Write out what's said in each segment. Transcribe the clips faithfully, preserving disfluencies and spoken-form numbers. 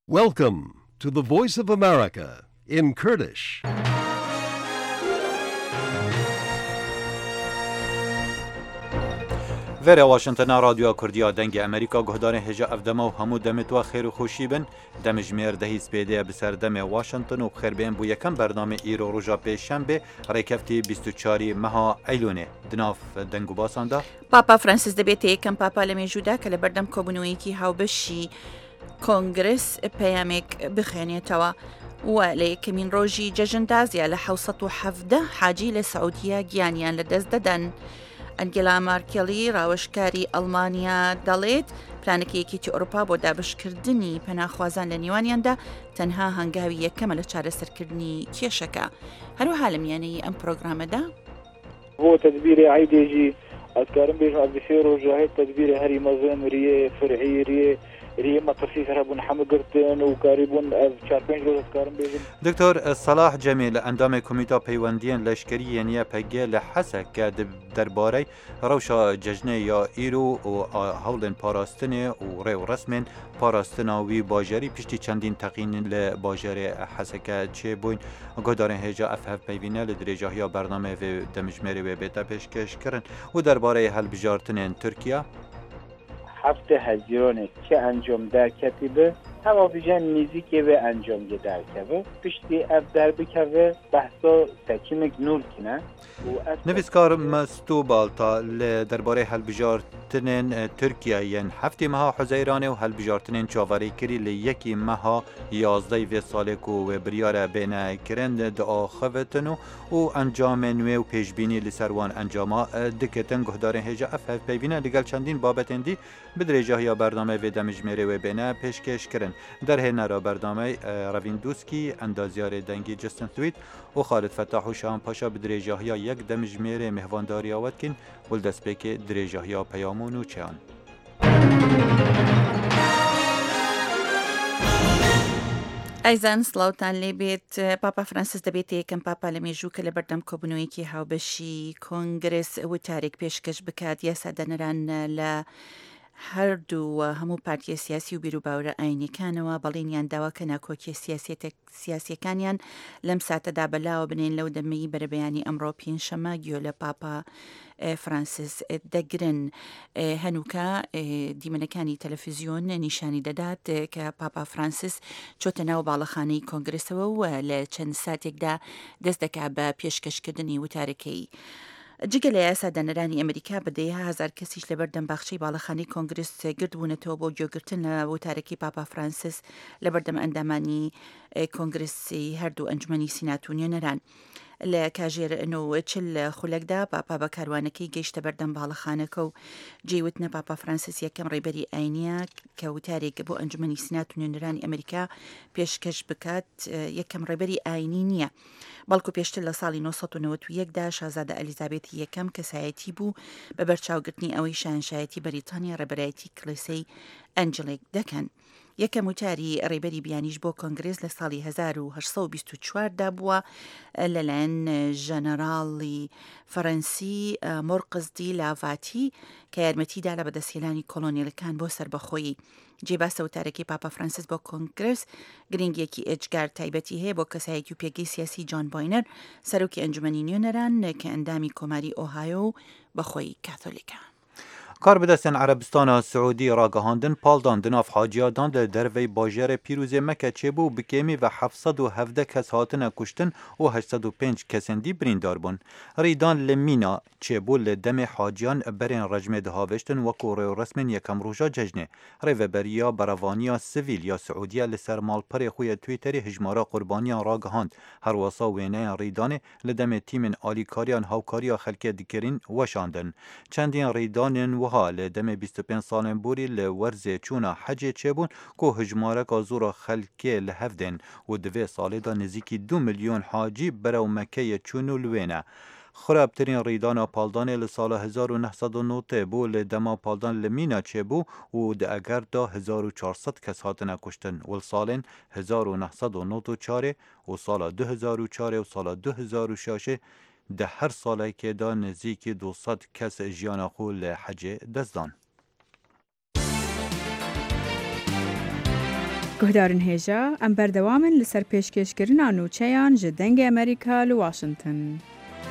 Welcome to the Voice of America in Kurdish. وره واشنطن رادیو کردیا دنگ امریکا گهدار هجا افدما و همو دمت و خیر و خوشی بن دمج میر دهی سپیده بسر دم واشنطن و بخیر بین بو یکم برنامه ایرو روژا پیشنبه ریکفتی بیست و چهار ماه ایلونه دناف دنگو باسانده پاپا فرانسیس دەبێتە یەکەم پاپا لە مێژوودا کە لە بەردەم کۆبوونەوەیەکی هاوبەشی کۆنگرس پەیامێک بخێنێتەوە و لە یەکەمین ڕۆژی جەژندا زیاد لە حوسەت و حەڤدە حاجی لە سعودیە گیانیان لەدەست دەدەن. ئەنگێلا مارکێلی ڕاوەشکاری ئەڵمانیا دەڵێت پلانەکەیەکی ئەوروپا بۆ دابشکردنی پەناخوازان لە نێوانیاندا تەنها هەنگاوی یەکەمە لە چارەسەرکردنی کێشەکە. هەروەها لە میانەی ئەم پرۆگرامەدا بۆ تدبیری عیدێژی ئەسکارم بێژ ئەبسێ ڕۆژاهێت تدبیری هەری مەزن ریێ فرعی ریێ ریێ مەترسی هەبوون هەمە گرتن و کاریبوون چار پێنج ڕۆژ ئەسکارم بێژن. دکتۆر صلاح جەمیل لە ئەندامی کۆمیتا پەیوەندیان لەشکری یەنیە پەگێ لە حەسە کە دەربارەی ڕەوشە جەژنێ یا ئیرو و هەوڵێن پاراستنێ و ڕێ و ڕسمێن پاراستناوی باژێری پشتی چەندین تەقین لە باژێرێ حەسەکە چێ بووین گۆدارێن هێجا ئەف هەف پەیوینە لە درێژاهیا بەرنامە دەمژمێری وێ بێتە پێشکەشکردن و دەربارەی هەڵبژارتنێن تورکیا هفته هزیرانه که انجام در کتیبه هوا بیجن نیزی به انجام گه در کبه پشتی اف در بکوه بحثا سکیمک نور کنه نویسکار مستو بالتا درباره هەڵبژارتنên تورکیا یەن هەفتی مەها حوزەیرانێ و هەڵبژارتنên چاوەڕێ کردی لە یەکی مەها یازدەی vê salێک و wê biryara bênekirin diaxevetin û û encamên nûê û pêşbînî li ser wan encama diketin guhdarên hêja ev hevpeyvîne li gel çendîn babetên dî bi dirêjahiya bername vê demijmêrê wê bêne pêşkêşkirin. Derhênera bernamey Ravindûskî, endaziyarê dengî Justin Thwaites û Xalid Fettah û Şahan Paşa bi dirêjahiya yek demijmêrê mihvandariya wetkin û li destpêkê dirêjahiya peyamûn û çeyan. ئایزان سڵاوتان لێبێت پاپا فرانسیس دەبێت یەکەم پاپا لە مێژوو کە لە بەردەم کۆبوونەوەیەکی هاوبەشی کۆنگرس وتارێک پێشکەش بکات یاسادەنەران لە هەردوو هەموو پارتیە سیاسی و بیرروباورە ئاینیەکانەوە بەڵێنیان داوا کە ناکۆکیە سیاسیەکانیان لەم ساتەدا بەلاوە بنێن لەو دەمەی بەرەبەیانی ئەمڕۆ پێنجشەمە گوێ لە پاپا فرانسیس دەگرن. هەنووکە دیمەنەکانی تەلەڤیزیۆن نیشانی دەدات کە پاپا فرانسیس چۆتە ناو باڵەخانەی کۆنگرسەوە و لە چەند ساتێکدا دەست دەکات بە پێشکەشکردنی وتارەکەی. جگە لە یاسادانەرانی ئەمریکا بەدەیها هزار کەسیش لە بەردەم باخچەی باڵەخانەی کۆنگرس گردبوونەتەوە بۆ گوێگرتن لە وتارەکەی پاپا فرانسیس لە بەردەم ئەندامانی کۆنگرسی هەردوو ئەنجومەنی سینات و نوێنەران. لە کاژێر چل خولەکدا پاپا بە کاروانەکەی گەیشتە بەردەم باڵەخانەکە و جێوتنە پاپا فرانسیس یەکەم ڕێبەری ئاینیە کە وتارێک بۆ ئەنجومەنی سینات و نوێنەرانی ئەمریکا پێشکەش بکات یەکەم ڕێبەری ئاینی نییە، بەڵکو پێشتر لە ساڵی نۆ سەد و نەوەت و یەکدا شازادە ئەلیزابێتی یەکەم کەسایەتی بوو بە بەرچاوگرتنی ئەوەی شاهنشایەتی بەریتانیا ڕێبەرایەتی کلیسەی ئەنجلێک دەکەن. یەکەم وتاری ڕێبەری بیانیش بۆ کۆنگرس لە ساڵی هەزار و هەشت سەد و بیست و چواردا بووە لەلایەن ژەنەراڵی فەڕەنسی مۆرقزدی لاڤاتی کە یارمەتیدا لە بەدەستهێنانی کۆلۆنیەلەکان بۆ سەربەخۆیی. جێباسە وتارەکەی پاپا فرانسیس بۆ کۆنگرس گرنگێکی ئێجگار تایبەتی هەیە بۆ کەسایەکی و پێگەی سیاسی جۆن بۆینەر سەرۆکی ئەنجومەنی نوێنەران کە ئەندامی کۆماری ئۆهایۆ و بەخۆی کاتۆلیکە. کار بدەستێن عەرەبستانە سعودی ڕاگەهاندن پاڵدان دناف حاجیادان لە دەرڤەی باژێرە پیرۆزێ مەکە چێبوو بکێمی بە حەڤد سەد و هەڤدە کەس هاتنە کوشتن و هەشت سەد و پێنج کەسên dî birîndar bûn. Rîdan li Mîna çêbû li demê haciyan berên rejmê diheviştin wekû rêwresmên yekem roja cejnê. Rêveberiya beravaniya sivîl ya Siûdiya li ser malperê xwe ya Twîtterê hijmara qurbaniyan ragihand. Her wesa wêneyan Rîdanê li demê tîmên alîkariyan hawkariya xelkê dikirîn weşandin. Çendîn Rîdanên li demê bîst û pênc salên borî li werzê çûna hecê çêbûn ku hijmareka zûra xelkê li hev tên û di vê salê da nêzîkî du milyon hacî berew Mekkeyê çûn û li wê ne. Xirabtirîn rîdana paldanê li sala hezar û neh sed û notê bû li dema paldan li Mîna çêbû û di eger da hezar û çar sed kes hatine kuştin. Wil salên hezar û neh sed û not û çarê û sala du hezar û çarê û sala du hezar û şaşê ده هر سالێکê da nêzîkî du sed kes jiyana xwe li hecê dest dan. گهدارن هێژا ئەم بەردەوامن لەسەر پێشکەشکردنا نوچەیان ji dengê ئەمریکا li Washington.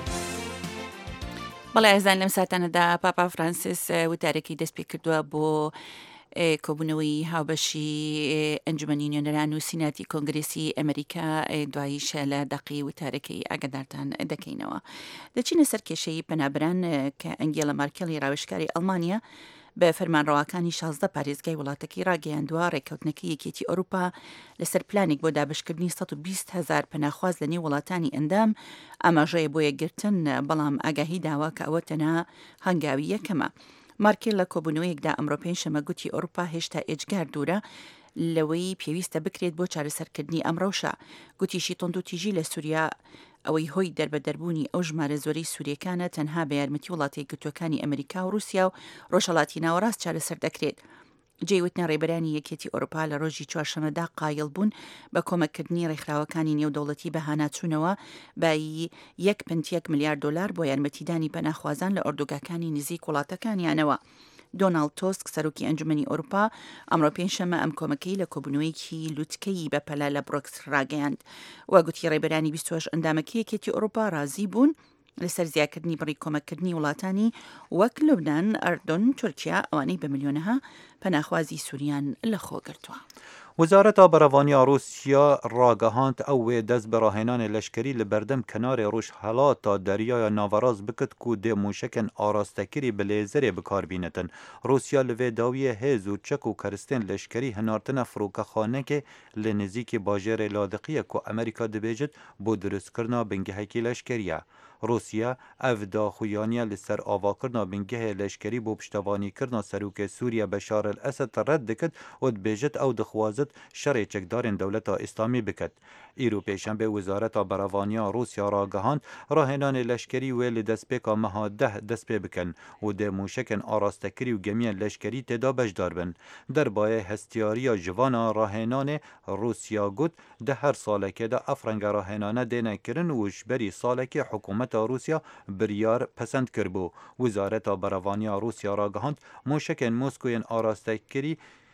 بەڵێ ئەزان لەم ساتانەدا پاپا فرانسیس وتارێکی دەست پێ کردووە بۆ کۆبوونەوەی هاوبەشی ئەنجومەنی نوێنەران و سیناتی کۆنگرێسی ئەمریکا دواییشە لە دەقی وتارەکەی ئاگدارتان دەکەینەوە. دەچینە سەر کێشەی پەنابران کە ئەنگێلا مارکێڵی ڕاوێژکاری ئەڵمانیا بە فەرمانڕەواکانی شازدە پارێزگای وڵاتەکەی ڕاگەیاندووە ڕێکەوتنەکەی یەکێتی ئەوروپا لەسەر پلانێک بۆ دابشکردنی سەد و بیست هەزار پەناخواز لە نێو وڵاتانی ئەندام ئاماژەیە بۆ یەکگرتن، بەڵام ئاگاهی داوا کە ئەوە تەنها هەنگاوی یەکەمە. مارکێل لە کۆبوونەوەیەکدا ئەمڕۆ پێنجشەممە گوتی ئەوروپا هێشتا ئێجگار دوورە لەوەی پێویستە بکرێت بۆ چارەسەرکردنی ئەم ڕەوشە. گوتیشی تۆند و تیژی لە سووریا ئەوەی هۆی دەربەدەربوونی ئەو ژمارە زۆرەی سووریەکانە تەنها بە یارمەتی وڵاتی گرتوەکانی ئەمریکا و رووسیا و ڕۆژهەڵاتی ناوەڕاست چارەسەر دەکرێت. جێوتنە ڕێبەرانی یەکێتی ئەوروپا لە ڕۆژی چوارشەمەدا قایڵ بوون بە کۆمەکردنی ڕێکخراوەکانی نێودەوڵەتی بە هاناچوونەوە بای یەک پنت یەک ملیار دۆلار بۆ یارمەتیدانی پەناخوازان لە ئۆردوگاکانی نزیک وڵاتەکانیانەوە. دۆناڵد تۆسک سەرۆکی ئەنجومەنی ئەوروپا ئەمڕۆ پێنجشەممە ئەم کۆمەکەی لە کۆبوونەوەیەکی لوتکەی بەپەلا لە بڕۆکس ڕاگەیاند. وا گوتی ڕێبەرانی بیست و هەشت ئەندامەکەی یەکێتی ئەوروپا رازی بوون لەسەر زیادکردنی بڕی کۆمەکردنی وڵاتانی وەک لوبنان، ئەردۆن، تورکیا ئەوانەی بە ملیۆنەها پەناخوازی سووریان لەخۆگرتووە. وزارەتا بەرەڤانیا رووسیا ڕاگەهاند ئەو وێ دەست بە ڕاهێنانی لەشکری لە بەردەم کەنارێ ڕۆژهەڵاتە دەریایە ناڤەڕاست بکرد و دێ موشکن ئاراستەکری بە لێزەرێ بکاربینەتن. رووسیا لە وێ داویە هێز و چەک و کەرستێن لەشکری هەنارتنە فڕۆکەخانەکێ لە نزیکی باژێرێ لادقیە و ئەمریکا دەبێژێت بۆ دروستکردنا بنگەهێکی لەشکریە. رووسیا ئەv داخویانە لەسەر ئاواکردنا بنگەهێ لەشکری بۆ پشتەوانیکردنا سەرۆکێ سووریا بەشار ئەسەد ڕەت دەکرد و دبێژێت ئەو دەخوازت شەڕێ چەکدارên دەولەتا ئیسلامی بکات. ئیرۆ پێشەمبێ وزارەتا بەرەڤانیا رووسیا ڕاگەهاند ڕاهێنانی لەشکری وێ لە دەستپێکا مەها دەه دەست پێ بکەن و دێ موشکن ئاراستەکری و گەمیان لەشکری تێدا بەشدار بن. دەربایە هەستیاریە ژڤانە ڕاهێنانێ رووسیا گوت دە هەر ساڵێکێدا ئەفرەنگە ڕاهێنانە دێنەکردن و ژبەری ساڵێکی حکوومەتا رووسیا بریار پەسەند کردبوو. وزارەتا بەرەڤانیا رووسیا ڕاگەهاند موشکن موسکویên ئاراستەکری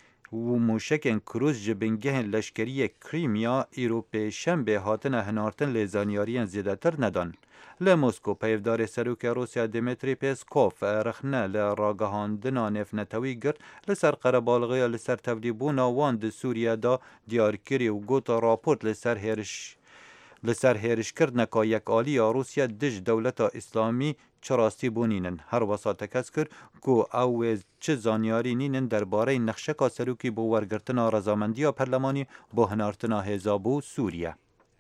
و موشکên کروز ji bingehên leşkeriyê Krîmya îro pêşembê hatine hinartin lê zanyariyên zêdetir nedan. Li Moskw peyvdarê serokê Rûsya Dmitrî Peskov rexne li ragihandina nêfnetewî girt li ser qerebalxiya li ser tevlîbûna wan di Sûriye da diyar kirî û gota raport li ser hêriş li ser hêrişkirineka yekalîya Rûsya dij dewleta îslamî çi rastî bûnînin. Her wesa te kes kir ku ew wê çi zanyarî nînin derbareyê nexşeka serokî bû wergirtina rezamendiya perlemanî bۆ hinartina hêza bû Sûriye.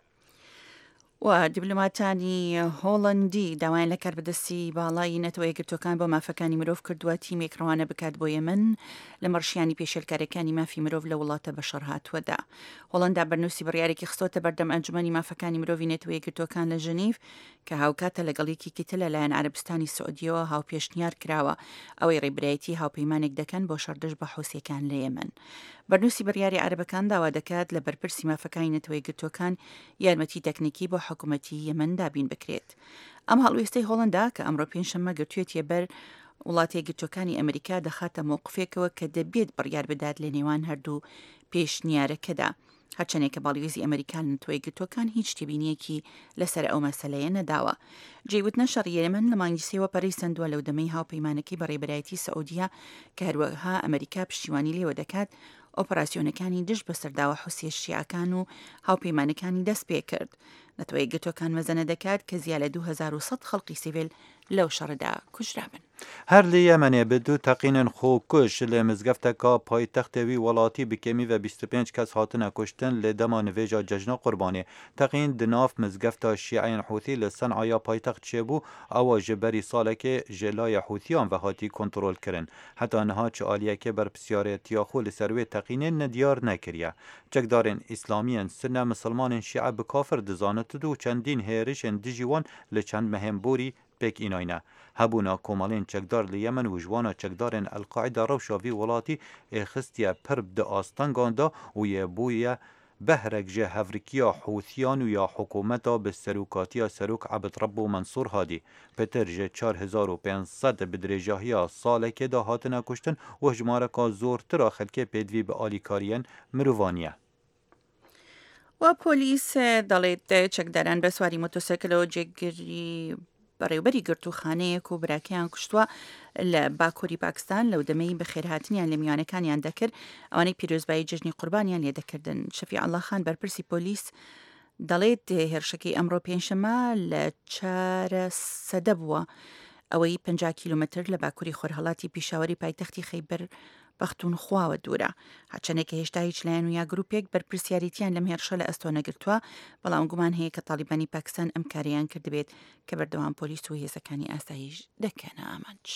و دیبلۆماتانی هۆڵندی داوایان لە کاربەدەستی باڵای نەتەوە یەکگرتوەکان بۆ مافەکانی مرۆڤ کردووە تیمێک ڕەوانە بکات بۆ یەمەن لە مەڕشیانی پێشێلکارەکانی مافی مرۆڤ لە وڵاتە بەشەڕ هاتووەدا. هۆڵندا بەرنووسی بڕیارێکی خستۆتە بەردەم ئەنجومەنی مافەکانی مرۆڤی نەتەوە یەکگرتوەکان لە ژنیف کە هاوکاتە لەگەڵێکی کتە لەلایەن عەرەبستانی سعودیەوە هاوپێشنیار کراوە ئەوەی ڕێبرایەتی هاوپەیمانێک دەکەن بۆ شەردەش بە حوسیەکان لە یەمەن. بەرنووسی بڕیاری عەرەبەکان داوا دەکات لە بەرپرسی مافەکانی نەتەوە یەکگرتوەکان یارمەتی تەکنیکی بۆ حکوومەتی یەمەن دابین بکرێت. ئەم هەڵوێستەی هۆڵندا کە ئەمڕۆ پێنجشەممە گرتوێتیە بەر وڵاتی یەکگرتوەکانی ئەمریکا دەخاتە مووقفێکەوە کە دەبێت بڕیار بدات لە نێوان هەردوو پێشنیارەکەدا. هەرچەندێک کە باڵیۆزی ئەمریکان نەتەوە یەکگرتوەکان هیچ تێبینیەکی لەسەر ئەو مەسەلەیە نەداوە. جێوتنە شەڕی یەمەن لە مانگی سێوە پەرەی سندووە لەو دەمەی هاوپەیمانەکەی بەڕێبەرایەتی سعودیە کە هەروەها ئەمریکا پشتیوانی لێوە دەکات ئۆپەراسیۆنەکانی دژ بە سەرداوە حوسیە شیعەکان و هاوپەیمانەکانی دەست پێ کرد. نەتەوە یەکگرتوەکان مەزەنە دەکات کە زیاد لە دوو هەزار و سەد خەڵکی سیڤیل لەو شەڕدا کوژرابن. هەر لە یەمەنێ bi du teqînên xۆkuş lê mizgefteka paytextê wî welatî bi kêmî ve bîst û pênc kes hatine kuştin lê dema nivêja cejna Qurbanê. Teqîn di nav mizgefta şîeyên Hûthî li Sencaya paytext çêbû ewa ji berî salekê ji layê Hûthîyan ve hatî kontrol kirin. Heta niha çi aliyekê berpisyaretiya xwe li ser wê teqînê nediyar nekiriye. Çekdarên îslamiyên Sünne misilmanên şîe bi kafir dizanitin û çendîn hêrişên dijî wan li çend mehemborî pêk înayne. Hebûna komalên çekdar li Yemen û jwana çekdarên El-Qaîda rewşa vî welatî ê xistiye pir di astangan da û yê bûye behrek ji hevrikiya Hûthîyan û ya hikûmeta bi serokatiya Serok Ebedrebû Mensûr Hadî. Pêtir ji çar hezar û pênc sed bi dirêjahiya salekê da hatine kuştin û hejmareka zortira xelkê pêdivî bi alîkariyên mirovaniye. و پۆلیس دەڵێت چەکداران بە سواری مۆتۆسیکلەوە جێگیری بەڕێوبەری گرتوخانەیەک و براکەیان کوشتووە لە باکووری پاکستان لەو دەمەی بە خێرهاتنیان لە میوانەکانیان دەکرد ئەوانەی پیرۆزبایی جژنی قوربانیان لێ دەکردن. شەفیع ئەڵڵا خان بەرپرسی پۆلیس دەڵێت هێرشەکەی ئەمڕۆ پێنجشەمە لە چارە سەدە بووە ئەوەی پەنجا کیلومتر لە باکووری خۆرهەڵاتی پیشاوەری پایتەختی خەیبەر پەختونخواوە دوورە. هاچەنێکە هێشتا هیچ لایەن و یا گروپێک بەرپرسیاریتیان لەم هێرشە لە ئەستۆ نەگرتووە، بەڵام گومان هەیە کە تالیبانی پاکستان ئەم کاریان کردبێت کە بەردەوام پۆلیس و هێزەکانی ئاسایش دەکەنە ئامانج.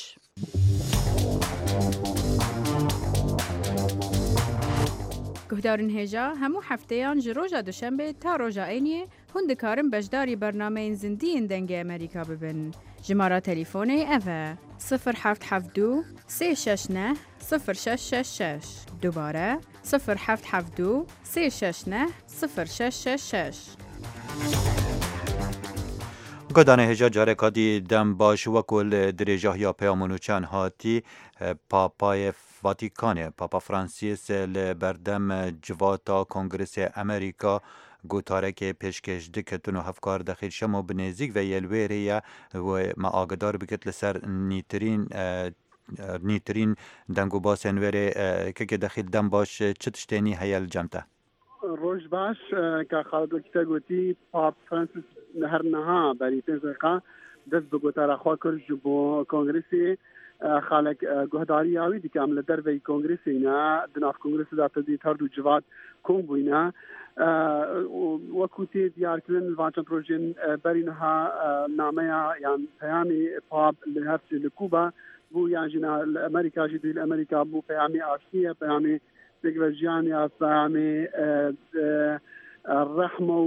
گهدارن هێژا هەموو هەفتەیان ji ڕۆژە دوشەمبێ تا ڕۆژە ئەینێ hûn dikarin beşdarî bernameyên zindiyên dengê Amerîka bibin. Jimara telîfonê ev e sıfır heft heft du sê şeş neh sıfır şeş şeş şeş. Dubare sıfır heft heft du sê şeş neh sıfır şeş şeş şeş. گۆدانە هێژا جارێکاتی دەم باش وەکو لە درێژاهیا پەیامونوچان هاتی پاپای ڤاتیکانێ پاپا فرانسیس لە بەردەم جڤاتا کۆنگرسê ئەمریکا گوتارێکê pêşkêş dikitin û hevkar dixîr şemo binêzik ve yelwêrê ye me agadar bikit li ser nîtirîn nîtirîn deng û basên wêrê kekê dexîl dem baş çi tiştênî heye li cem te? Roj baş ka Xalid Wekî gotî Pap Francis her niha berî pênc deqîqa dest bi gotara xwe kir ji bo kongresê xalek guhdarîya wî dike em li derveyî kongresê ne di nav kongresê de tedît her du civat kom bûyne wekû tê diyarkirin li van çend rojên berî niha nameya yan peyamê Pap li hevsê li Kuba bû yan jî li Amerîka jî dû li Amerîka bû peyamê asiyê peyamê pêkvejiyaniya peyamê الرحمة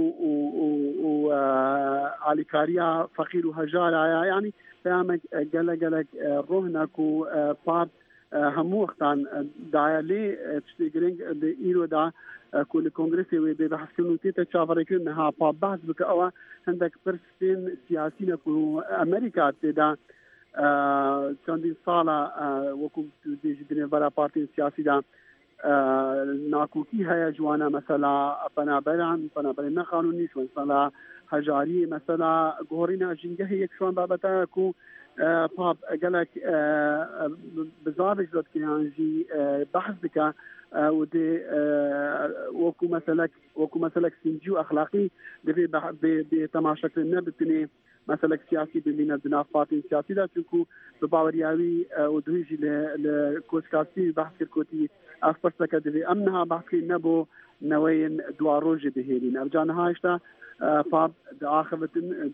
وعليكاريا فقير وهجارة يعني فهمك جل جلك روحناك وباب همو وقتان دايا لي تشتغلين بإيرو دا كل كونغرسي ويدي بحثكنو تيتا تشافريكن ها باب بحث بك أوا عندك برسين سياسيين كو أمريكا تدا چندین سالا وكو ديجي دنيا برا بارتين سياسي دا ناکوکی هیا جوانا مثلا بنابران بنابران نقانونی شو مثلا هجاری مثلا گورینا جنگه یک شوان بابتا کو پاپ گلک بزارش داد که انجی بحث بکا و ده وکو مثلا وکو مثلا سنجو اخلاقی ده به تماشاکل نبتنی مثلا سیاسی ببینه بناف پارتی سیاسی دا چونکو بباوریاوی و دویجی لکوسکاسی بحث کرکوتی افرسك دبي امنها بحكي نبو نوين دواروج بهيلين ارجانها اشتا باب داخبت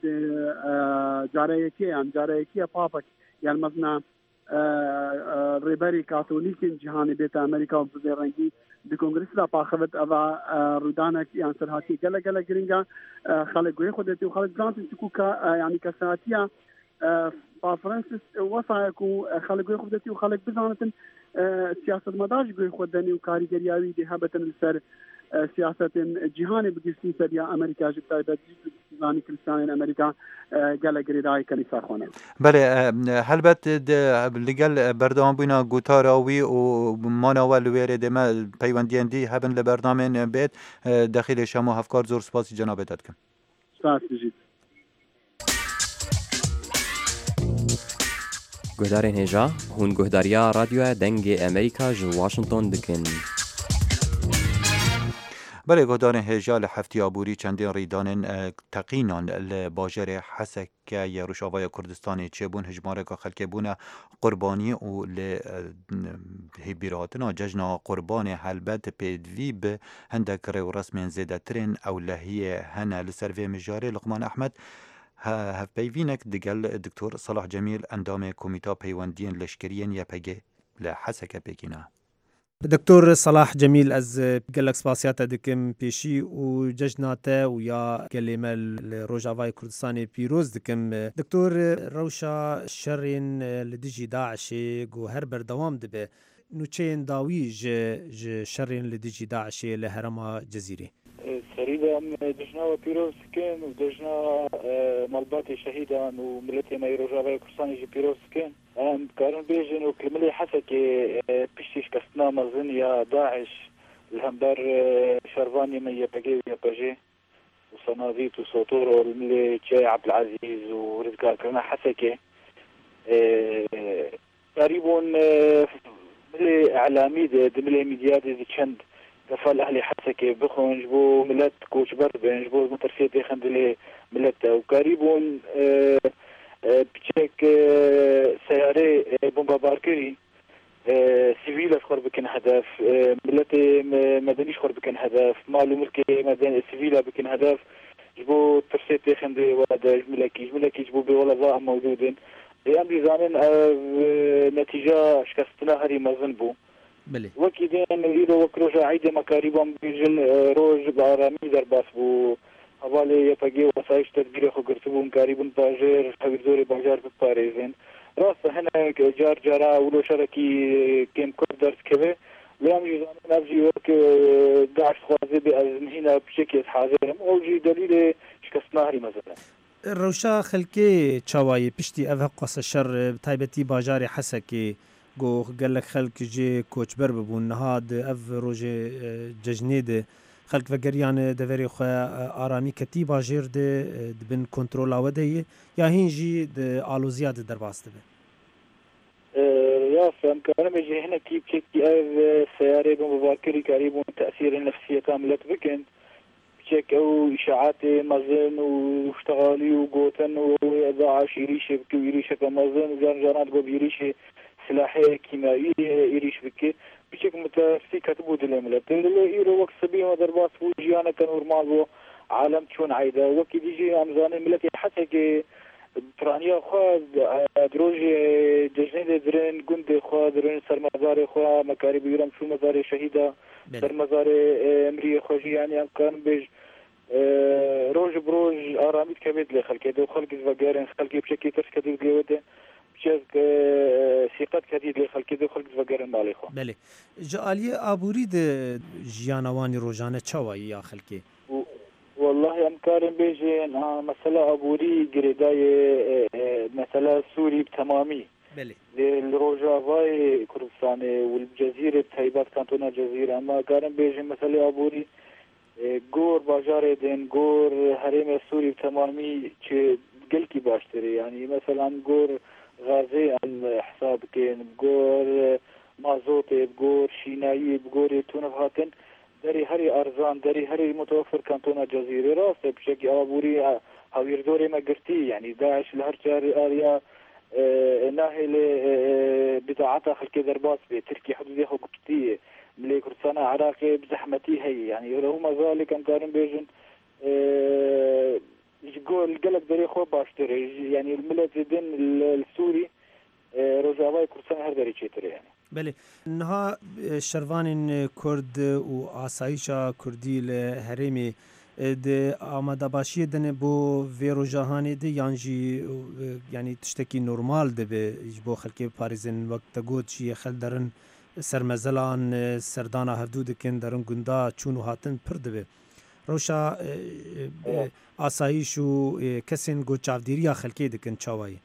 جاريكي يعني جاريكي بابك يعني مثلا ريبري كاثوليك جهاني بيت امريكا وبزيرنجي بكونغرس لا باخبت ابا رودانك يعني سرهاتي قال قال جرينجا خلق ويخدتي وخلق جرانت تكوكا يعني كساتيا با فرانسيس وصايكو خلق ويخدتي وخلق بزانتن سیاست مدار گوی خودنی و کاریگریاوی ده هبتن سر سیاست جهانی بگیرسی سر یا امریکا جبتای بدی زانی کریستیان امریکا گله گریدای کنیسا خونه. بله هلبت لگل بردام بینا گوتاراوی و مانوال ویره دم پیوندیندی هبن لبرنامه بید داخل شما هفکار زور سپاسی جناب داد کن. سپاس بجید. گهدارین هجا هون گهداریا رادیو دنگ امریکا جو واشنطن دکن. بله گهدارین هجا لحفتی آبوری چندین ریدان تقینان لباجر حسک یا روشاوای کردستانی چه بون هجماره که خلک بونه قربانی و لهبیراتنا ججنا قربان حلبت پیدوی به هندک رو رسم زیده ترین او لحیه هنه لسروی مجاره لقمان احمد هف بيفينك دقل الدكتور صلاح جميل اندام كوميتا بيواندين لشكريين يا بيجي لحسكة بيكينا دكتور صلاح جميل از قالك سباسياتا دكم بيشي وججناتا ويا كلمة الروجافاي كردستاني بيروز دكم دكتور روشا شرين لديجي داعشي جو هربر دوام دبي نوچين داوي ج شرين لديجي داعشي لهرما جزيري سريدا دجنا وبيروز كان ودجنا ملباتي شهيدا وملتي ما يروجافاي كردستاني جي بيروز كان كارن بيجن وكلملي حسكي بيشتيش كستنا مزن يا داعش الهمبر شرفاني من يبقي ويبقي وصناديط وسطور والملي جاي عبد العزيز ورزقار كرنا حسكي تقريبا ملي اعلامي دملي ميديا دي تشند كفال اهلي حسكي بخون جبو ملت كوش برد جبو مترفيه خندلي ملت وقريبا بتشيك سياري بومبا باركري سيفيل خرب بكن هدف ملتي مدني خرب بكن هدف مالو ملكي مدني سيفيلا بكن هدف جبو ترسيتي خندي وهذا جملكي جملكي جبو بولا ضاع موجودين أمري زانين نتيجة شكستنا هري مزنبو بله وكيدين إيرو وكروجا عيدة مكاريبا بيجن روج بارامي درباس بو حوالي يفقي وسايش تدبير خو قرتبو مكاريبن باجر حبيب زوري باجر بباريزين راسه هنا جار جارا ولو شركي كيم كود درس كبه لام جزان نفجي وك داعش خوازي بأزمهنا بشكل حاضر أوجي دليل شكستنا هري مثلا روشا خلكي چاوای پشتی اوه قصه شر تایبتی باجار حسکی گو گلک خلک جی کوچبر ببون نهاد اف روج ججنی ده خلک وگریان دوری خو آرامی کتی باجر ده بن کنترول آوده یا هنجی ده آلوزیات در باسته به يا فهم كلام يجي هنا كيف كيف سيارة بمباكري قريب تأثير النفسية كاملة بكن بشك أو إشاعات مازن واشتغالي وقوتن وداعش يريش بكي ويريش كمازن وجان جانات قو بيريش سلاحي كيميائي يريش بكي بشك متفسي كتبو دلملة تلو إيرو وقت سبيه ودرباس وجيانا كنور مالو عالم تشون عايدة وكي ديجي أمزاني ملتي حتى كي برانيا خواهد دروجي ججنين درين قند خواهد درين سرمزاري خواهد مكاري بيرم شو مزاري شهيدة سرمزاري امري خوشي يعني امكان بيج روج بروج آراميت كبيد لخلقه دو خلق زفاقارين خلقه بشكي ترش كديد ليوده بشك سيقات كديد لخلقه دو خلق زفاقارين بالي خواه بله جالية آبوري ده جيانواني روجانه چاوائي يا خلقه والله امكارن بيجين مثلا ابوري قريداي مثلا سوري بتمامي بله الروجافاي كردستان والجزيره بتايبات كانتونا جزيره اما كارن بيجين مثلا ابوري غور باجار دين غور حريم سوري بتمامي قلكي باشتري يعني مثلا غور غازي على حساب كين غور مازوت بغور شيناي بغور تونف هاتن داري هري أرزان داري هري متوفر كانتونا جزيرة راسه بشكل أبوري هاوير دوري ما قرتي يعني داعش الهرجاري آريا اه ناهل اه بضاعتها خلقي درباس بي تركي حدودي خو قرتي ملي كردستان عراقي بزحمتي هي يعني رغم ذلك أمكارن بيجن اه يقول القلب داري خو باشتري يعني الملت دين السوري اه رجاوي كردستان هر داري چيتري يعني بله نها شروان کرد و آسایشا کردی لحرمی ده آماده باشی دنه بو ویرو جهانی ده یانجی یعنی تشتکی نورمال ده به بو خلکی پاریزن وقت گود چی خل درن سرمزلان سردانا هفدو دکن درن گندا چونو هاتن پر ده به روشا آسایش و کسین گو چافدیری خلکی دکن چاوایی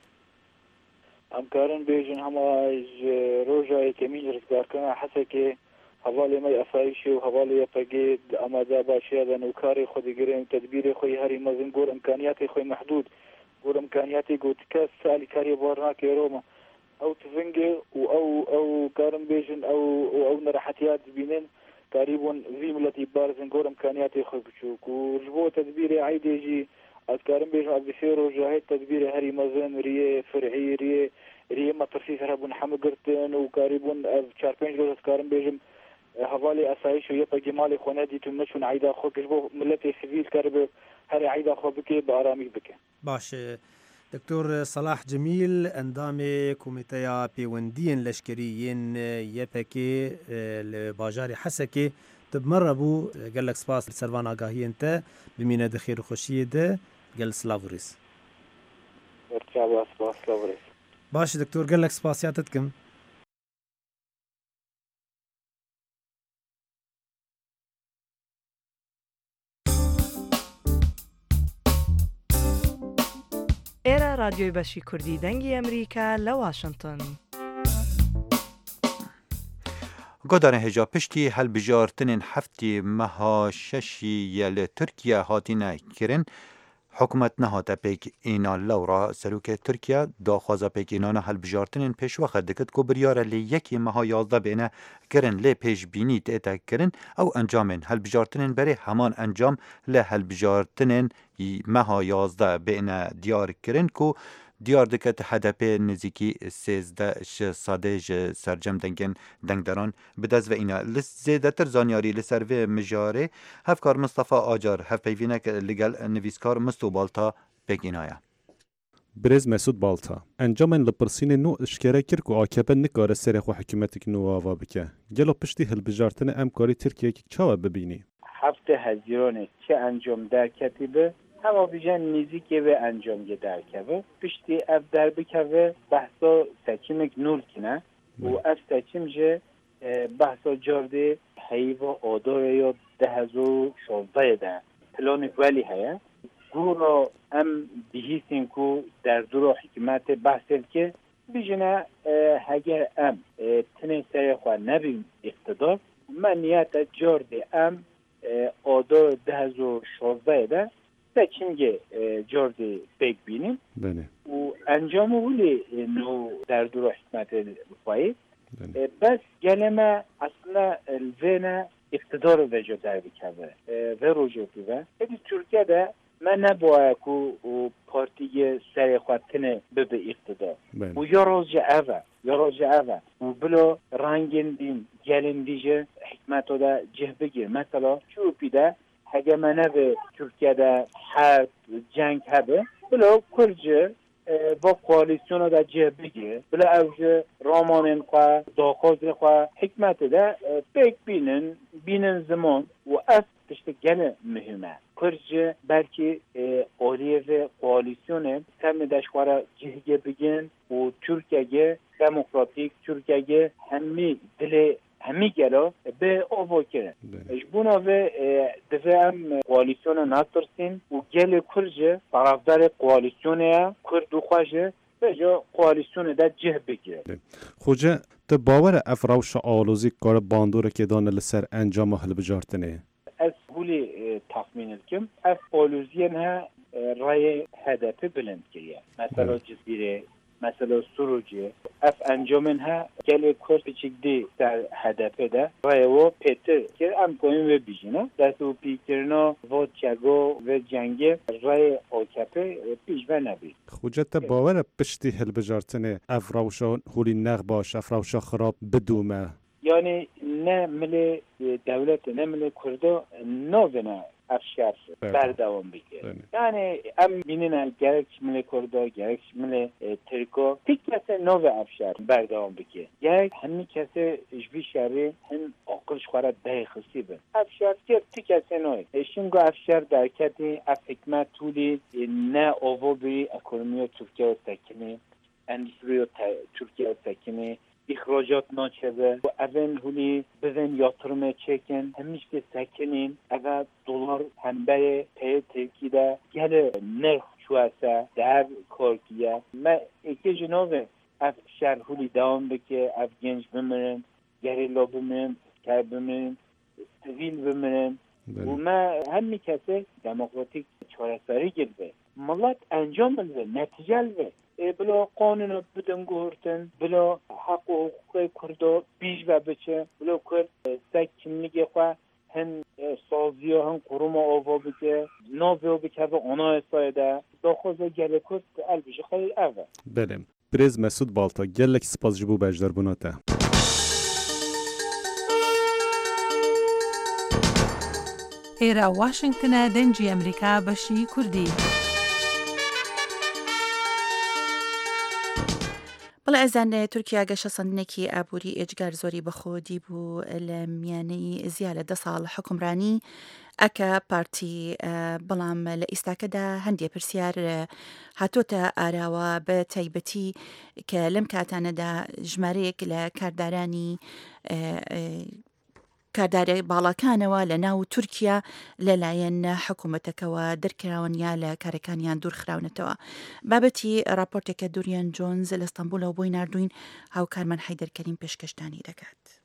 امكارن بيجن هما روجا كمين رزقار كنا حسكي حوالي مي افايشي وحوالي يفقيد اما دا باشي هذا نوكاري خودي قريم تدبيري خوي هاري مازن قول امكانياتي خوي محدود قول امكانياتي قلت كاس سالي كاري بورناكي روما او تفنجي او او كارن بيجن او او, أو نرحتيات بينين تقريبا في ملتي بارزن قول امكانياتي خوي بشوك ورجبو تدبيري عيدي يجي أذكارن بيجوا عبد الخير وجاهد تدبير هاري مازن ريه فرعي ريه ريه ما ترسيس هربون حمد قرتن وقاربون شاربين جلوس أذكارن بيجم حوالي أسايش ويبقى جمالي خونادي تمشون عيدا خو كشبو ملتي سيفيل كارب هاري عيدا خو بكي بآرامي بكي باش دكتور صلاح جميل اندام كوميتيا بيوندين لشكريين يبكي لباجاري حسكي طب مرة بو قال لك سباس سرفان آگاهی انت بمینه دخیر خوشیه ده قال سلاوريس ارتشابا سباس سلاوريس باش دكتور قال لك سباسياتتكم إيرا راديو باشي كردي دنگي أمريكا لواشنطن گۆدارن هێژا پشتی هەڵبژارتنên heftê meha şeşî yê li Tirkiye hatine kirin. حکومت نهاته پیک اینا لورا سروک ترکیه داخوازا پیک اینا هلبجارتنین پیش وقت دکت کو بریاره لی یکی مها یازده بینه کرن لی پیش بینی تیتا کرن او انجامن هلبجارتنین بری همان انجام لی هلبجارتنین مها یازده بینه دیار کرن کو دیار دکت هدف نزیکی سیزده ش ساده ج سرجم دنگن دنگدران بدز و اینا لزیده تر زانیاری لسر و مجاره هفکار مصطفى آجار هف پیوینک لگل نویسکار مستو بالتا پیک اینایا برز مسعود بالتا انجامن لپرسین نو اشکره کرد که آکبه نکاره سر خو حکومتک نو آوا بکه گلو پشتی هلبجارتن امکاری ترکیه که چاوه ببینی هفته هزیرانه چه انجام در کتیبه هوا بیجن نزیکی به انجام یه در کبه پشتی اف در بکوه بحثا سکیمک نور کنه و اف سکیم جه بحثا جارده حیوه آداره یا ده هزار شازده ده پلانک ولی هیا گورا ام بیهیسین که در دور حکمت بحثل که بیجنه اگر ام تنه سری خواه نبیم اقتدار من نیت جارده ام آدار ده هزار شازده ده سکینگه جارده بیگ بینیم و انجام ولی نو در دور حکمت بخواهی بس گلمه اصلا الوینا اقتدار وجه در بکوه و روژه بیوه ایدی ترکیه ده من نباید که پارتی سری خواتنه ببه اقتدار و یا روژه اوه یا روژه اوه و بلا رنگین دین گلن دیجه حکمت ده جه بگیر مثلا چوپی ده اگه منه به ترکیه ده حرب جنگ هبه بلا کرجه با کوalisyonu da جه بگیره بلا اوجه رامانن خواه داخوز خواه حکمت ده بیک بینن بینن زمان و از تشت گل مهمه کرجه بلکه آلیه و کوalisyonu سرم دشخواه جهگه بگین و ترکیه دموکراتیک ترکیه همی دل همی گلا به آوا کرن بونا و دفعه هم کوalisyonu ناترسین و گل کرجه طرفدار کوalisyonu کردو خواهشه به جا کوalisyonu دا جه بگیره خوجه ده باور افراوش آلوزی کار باندوره که دانه لسر انجام حل بجارتنه از هولی تخمین کم اف آلوزین ها رای هدف بلند کریه مثلا جزیره مثلا سروجه اف انجامن ها گل کورس پیچیده در هدفه ده رای و پیتر که ام کوین و بیجینا دستو پیکرنا و چگو و جنگه رای آکپه پیش و نبی خوجت باور پشتی هل بجارتنه افراوشا هولی نغ باش افراوشا خراب بدومه یعنی نه مل دولت نه مل کرده نوونه افشار بردوام بگیر یعنی ام بینن گرک مل کرده گرک مل ترکو تیک کسی نو افشار بردوام بگیر گرک همی کسی جوی شری هم آقلش خواره ده خصی بن افشار که تیک کسی نوی شنگو افشار در کتی اف حکمت طولی نه آوا بی اکونومی ترکیه و سکنه اندستری ترکیه و سکنه اخراجات ناچبه و اون هولی بزن یاترمه چکن همیش که سکنین اگر دلار هنبه پی ترکیده گل نرخ چواسه در کارکیه من ایکی جنوبه اف شهر هولی دوام بکه اف گنج بمرن گریلا بمرن کار بمرن سویل بمرن و ما همی کسی دموکراتیک چارساری گرده ملت انجام بده نتیجه بده بلا قانون بدن گورتن بلا حق و حقوق کرده بیش و بچه بلا کرد سک kimliğe خواه هم سازی ها هم قروم آوا بکه ناوی بکه و آنها سایده داخوزه گله کرد البیشه خیلی اوه بله برز مسعود بالتا گلک سپاس جبو بجدار بناته ئێرە واشنگتنە دەنجی ئەمریکا بەشی کوردی بەڵێ ئەزان تورکیا گەشە سەندنێکی ئابووری ئێجگار زۆری بەخۆدی بوو لە میانەی زیاد لە دە ساڵ حکومڕانی ئەکە پارتی بەڵام لە ئیستاکەدا هەندێک پرسیار هاتۆتە ئاراوە بە تایبەتی کە لەم کاتانەدا ژمارەیەک لە کاردارانی کارداری باڵاکانەوە لە ناو تورکیا لەلایەن حکوومەتەکەوە دەرکراون یا لە کارەکانیان دوورخراونەتەوە بابەتی راپۆرتێکە دوریان جۆنز لە ئەستەمبولەوە بۆی نردوین هاوکارمان حەیدەر کەریم پێشکەشتانی دەکات.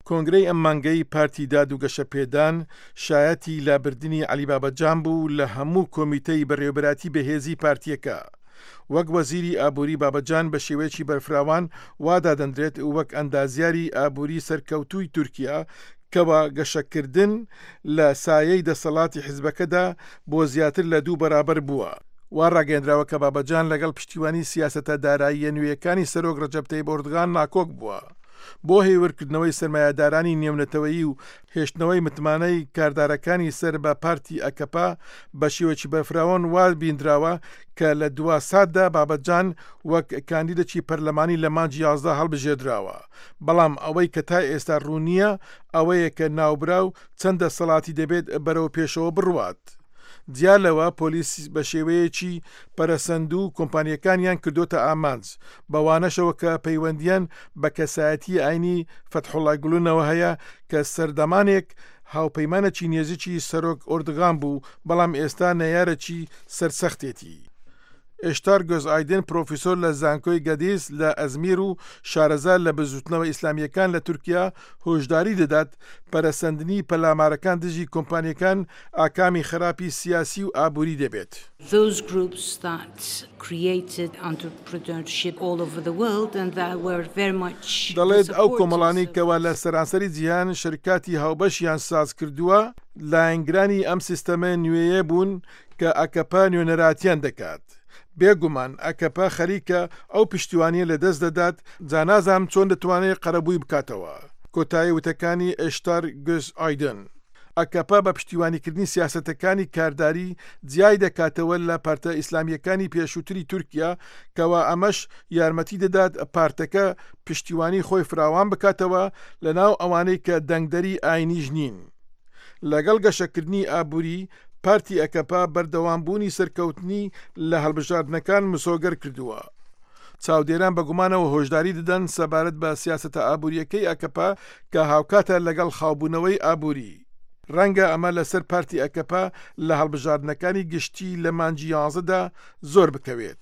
کۆنگرەی ئەم مانگەی پارتی داد و گەشەپێدان شایەتی لابردنی عەلی بابەجان بوو لە هەموو کۆمیتەی بەڕێوەبەراتی بەهێزی پارتیەکە. وەک وەزیری ئابووری بابەجان بە شێوەیەکی بەرفراوان وادادەندرێت وەک ئەندازیاری ئابووری سەرکەوتووی تورکیا کەوا گەشەکردن لە سایەی دەسەڵاتی حیزبەکەدا بۆ زیاتر لە دوو بەرابەر بووە. وا ڕاگەیەندراوە کە بابەجان لەگەڵ پشتیوانی سیاسەتە داراییە نوێیەکانی سەرۆک ڕەجەب تەیب ئۆردوغان ناکۆک بووە. بۆ هێورکردنەوەی سەرمایەدارانی نێونەتەوەیی و هێشتنەوەی متمانەی کاردارەکانی سەر بە پارتی ئەکەپا بە شێوەیەکی بەرفراوان وا بیندراوە کە لە دوا ساددا بابەجان وەک کاندیدەکی پەرلەمانی لە مانجی یازدە هەڵبژێردراوە. بەڵام ئەوەی کە تا ئێستا ڕوونیە ئەوەیە کە ناوبراو چەند دەسەڵاتی دەبێت بەرەو پێشەوە بڕوات. دیالەوە پۆلیس بە شێوەیەکی پەرەسەند و کۆمپانیەکانیان کردوتە ئامانج بەوانەشەوە کە پەیوەندیان بە کەسایەتی ئاینی فەتحوڵای گوڵونەوە هەیە کە سەردەمانێک هاوپەیمانێکی نێزیکی سەرۆک ئۆردوغان بوو بەڵام ئێستا نەیارەکی سەرسەختێتی. ئێشتار گۆز ئایدن پرۆفیسۆر لە زانکۆی گەدیس لە ئەزمیر و شارەزار لە بزوتنەوە ئیسلامیەکان لە تورکیا هۆشداری دەدات پەرەسەندنی پەلامارەکان دژی کۆمپانیەکان ئاکامی خراپی سیاسی و ئابووری دەبێت. Those groups that created entrepreneurship all over the world and that were very much دەڵێت ئەو کۆمەڵانی کەوا لە سەرانسەری جیهان شرکاتی هاوبەشیان ساز کردووە لایەنگرانی ئەم سیستەمە نوێیە بوون کە ئەکەپا نوێنەراتیان دەکات. بێگومان ئەکەپا خەریکە ئەو پشتیوانیە لە دەست دەدات جانازام چۆن دەتوانێت قەرەبووی بکاتەوە. کۆتایی وتەکانی ئێشتار گۆز ئایدن. ئەکەپا بە پشتیوانیکردنی سیاسەتەکانی کارداری جیای دەکاتەوە لە پارتە ئیسلامیەکانی پێشووتری تورکیا کەوا ئەمەش یارمەتی دەدات پارتەکە پشتیوانی خۆی فراوان بکاتەوە لە ناو ئەوانەی کە دەنگدەری ئاینیش نین. لەگەڵ گەشەکردنی ئابووری پارتی ئەکەپا بەردەوامبوونی سەرکەوتنی لە هەڵبژاردنەکان مسۆگەر کردووە. چاودێران بەگومانەوە هۆشداری دەدەن سەبارەت بە سیاسەتە ئابووریەکەی ئەکەپا کە هاوکاتە لەگەڵ خاوبوونەوەی ئابووری. ڕەنگە ئەمە لەسەر پارتی ئەکەپا لە هەڵبژاردنەکانی گشتی لە مانجی یازدەدا زۆر بکەوێت.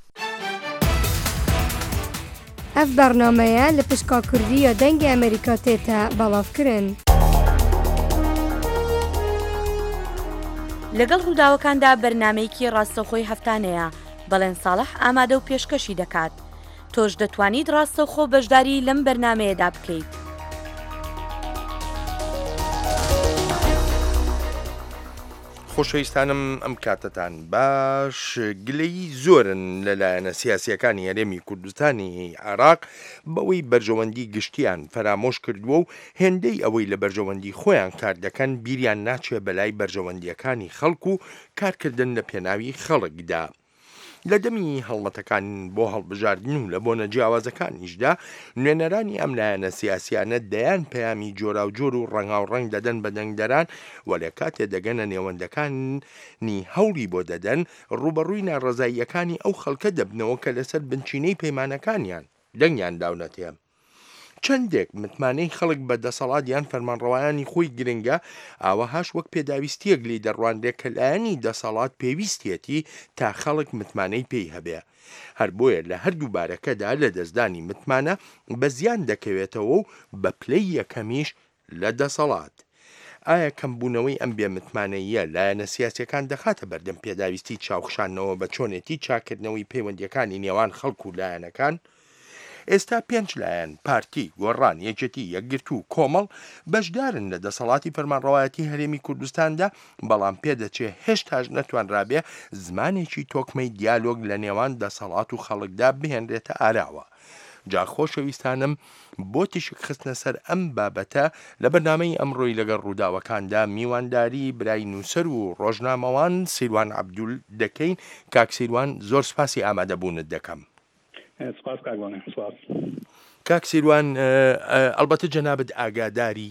ئەف بەرنامەیە لە پشکا کوردیە دەنگی ئەمریکا تێتە بەڵاوکردن. لەگەڵ ڕووداوەکاندا بەرنمەیەکی ڕاستەوخۆی هەفتانەیە بەڵێن ساڵح ئامادە و پێشکەشی دەکات. تۆش دەتوانیت ڕاستەوخۆ بەشداری لەم بەرنمەیەدا بکەیت. خۆشەویستانم ئەم کاتتان باش گلەی زۆرن لەلایەنە سیاسیەکانی هەرێمی کوردستانی عێراق بەوەی بەرژەوەندی گشتیان فەرامۆش کردووە و هێندەی ئەوەی لە بەرژەوەندی خۆیان کار دەکەن بیریان ناچێ بەلای بەرژەوەندیەکانی خەڵک و کارکردن لە پێناوی خەڵکدا. لە دەمی هەڵمەتەکان بۆ هەڵبژاردن و لە بۆنە جیاوازەکانیشدا نوێنەرانی ئەم لایەنە سیاسیانە دەیان پەیامی جۆرا و جۆر و ڕەنگاوڕەنگ دەدەن بە دەنگدەران و لە کاتێ دەگەنە نێوەندەکانی هەوڵی بۆ دەدەن ڕوبەڕووی ناڕەزاییەکانی ئەو خەڵکە دەبنەوە کە لەسەر بنچینەی پەیمانەکانیان دەنگیان داونەتێ. چەندێک متمانەی خەڵک بە دەسەڵاتیان فەرمانڕەوایانی خۆی گرنگە ئاوەهاش وەک پێداویستیەک لی دەڕوانرێت کە لایەنی دەسەڵات پێویستێتی تا خەڵک متمانەی پێی هەبێ. هەر بۆیە لە هەردوو بارەکەدا لە دەستدانی متمانە بە زیان دەکەوێتەوە و بە پلەی یەکەمیش لە دەسەڵات. ئایا کەمبوونەوەی ئەم بێ متمانەیە لایەنە سیاسیەکان دەخاتە بەردەم پێداویستی چاوخشانەوە بە چۆنێتی چاکردنەوەی پەیوەندیەکانی نێوان خەڵک و لایەنەکان؟ ئێستا پێنج لایەن پارتی، گۆڕان، یەکێتی، یەکگرت و کۆمەڵ بەشدارن لە دەسەڵاتی فەرمانڕەوایەتی هەرێمی کوردستاندا، بەڵام پێدەچێ هێشتاش نەتوانرابێ زمانێکی تۆکمەی دیالۆگ لە نێوان دەسەڵات و خەڵکدا بهێنرێتە ئاراوە. جا خۆشەویستانم بۆ تیشک خستنە سەر ئەم بابەتە لە بەرنامەی ئەمڕۆی لەگەڵ ڕووداوەکاندا میوانداری برای نووسەر و ڕۆژنامەوان سیروان عەبدول دەکەین. کاک سیروان زۆر سپاسی ئامادەبوونت دەکەم. سپاس کاکوانێ. سپاس کاک سیروان، ئەلبەتە جەنابەت ئاگاداری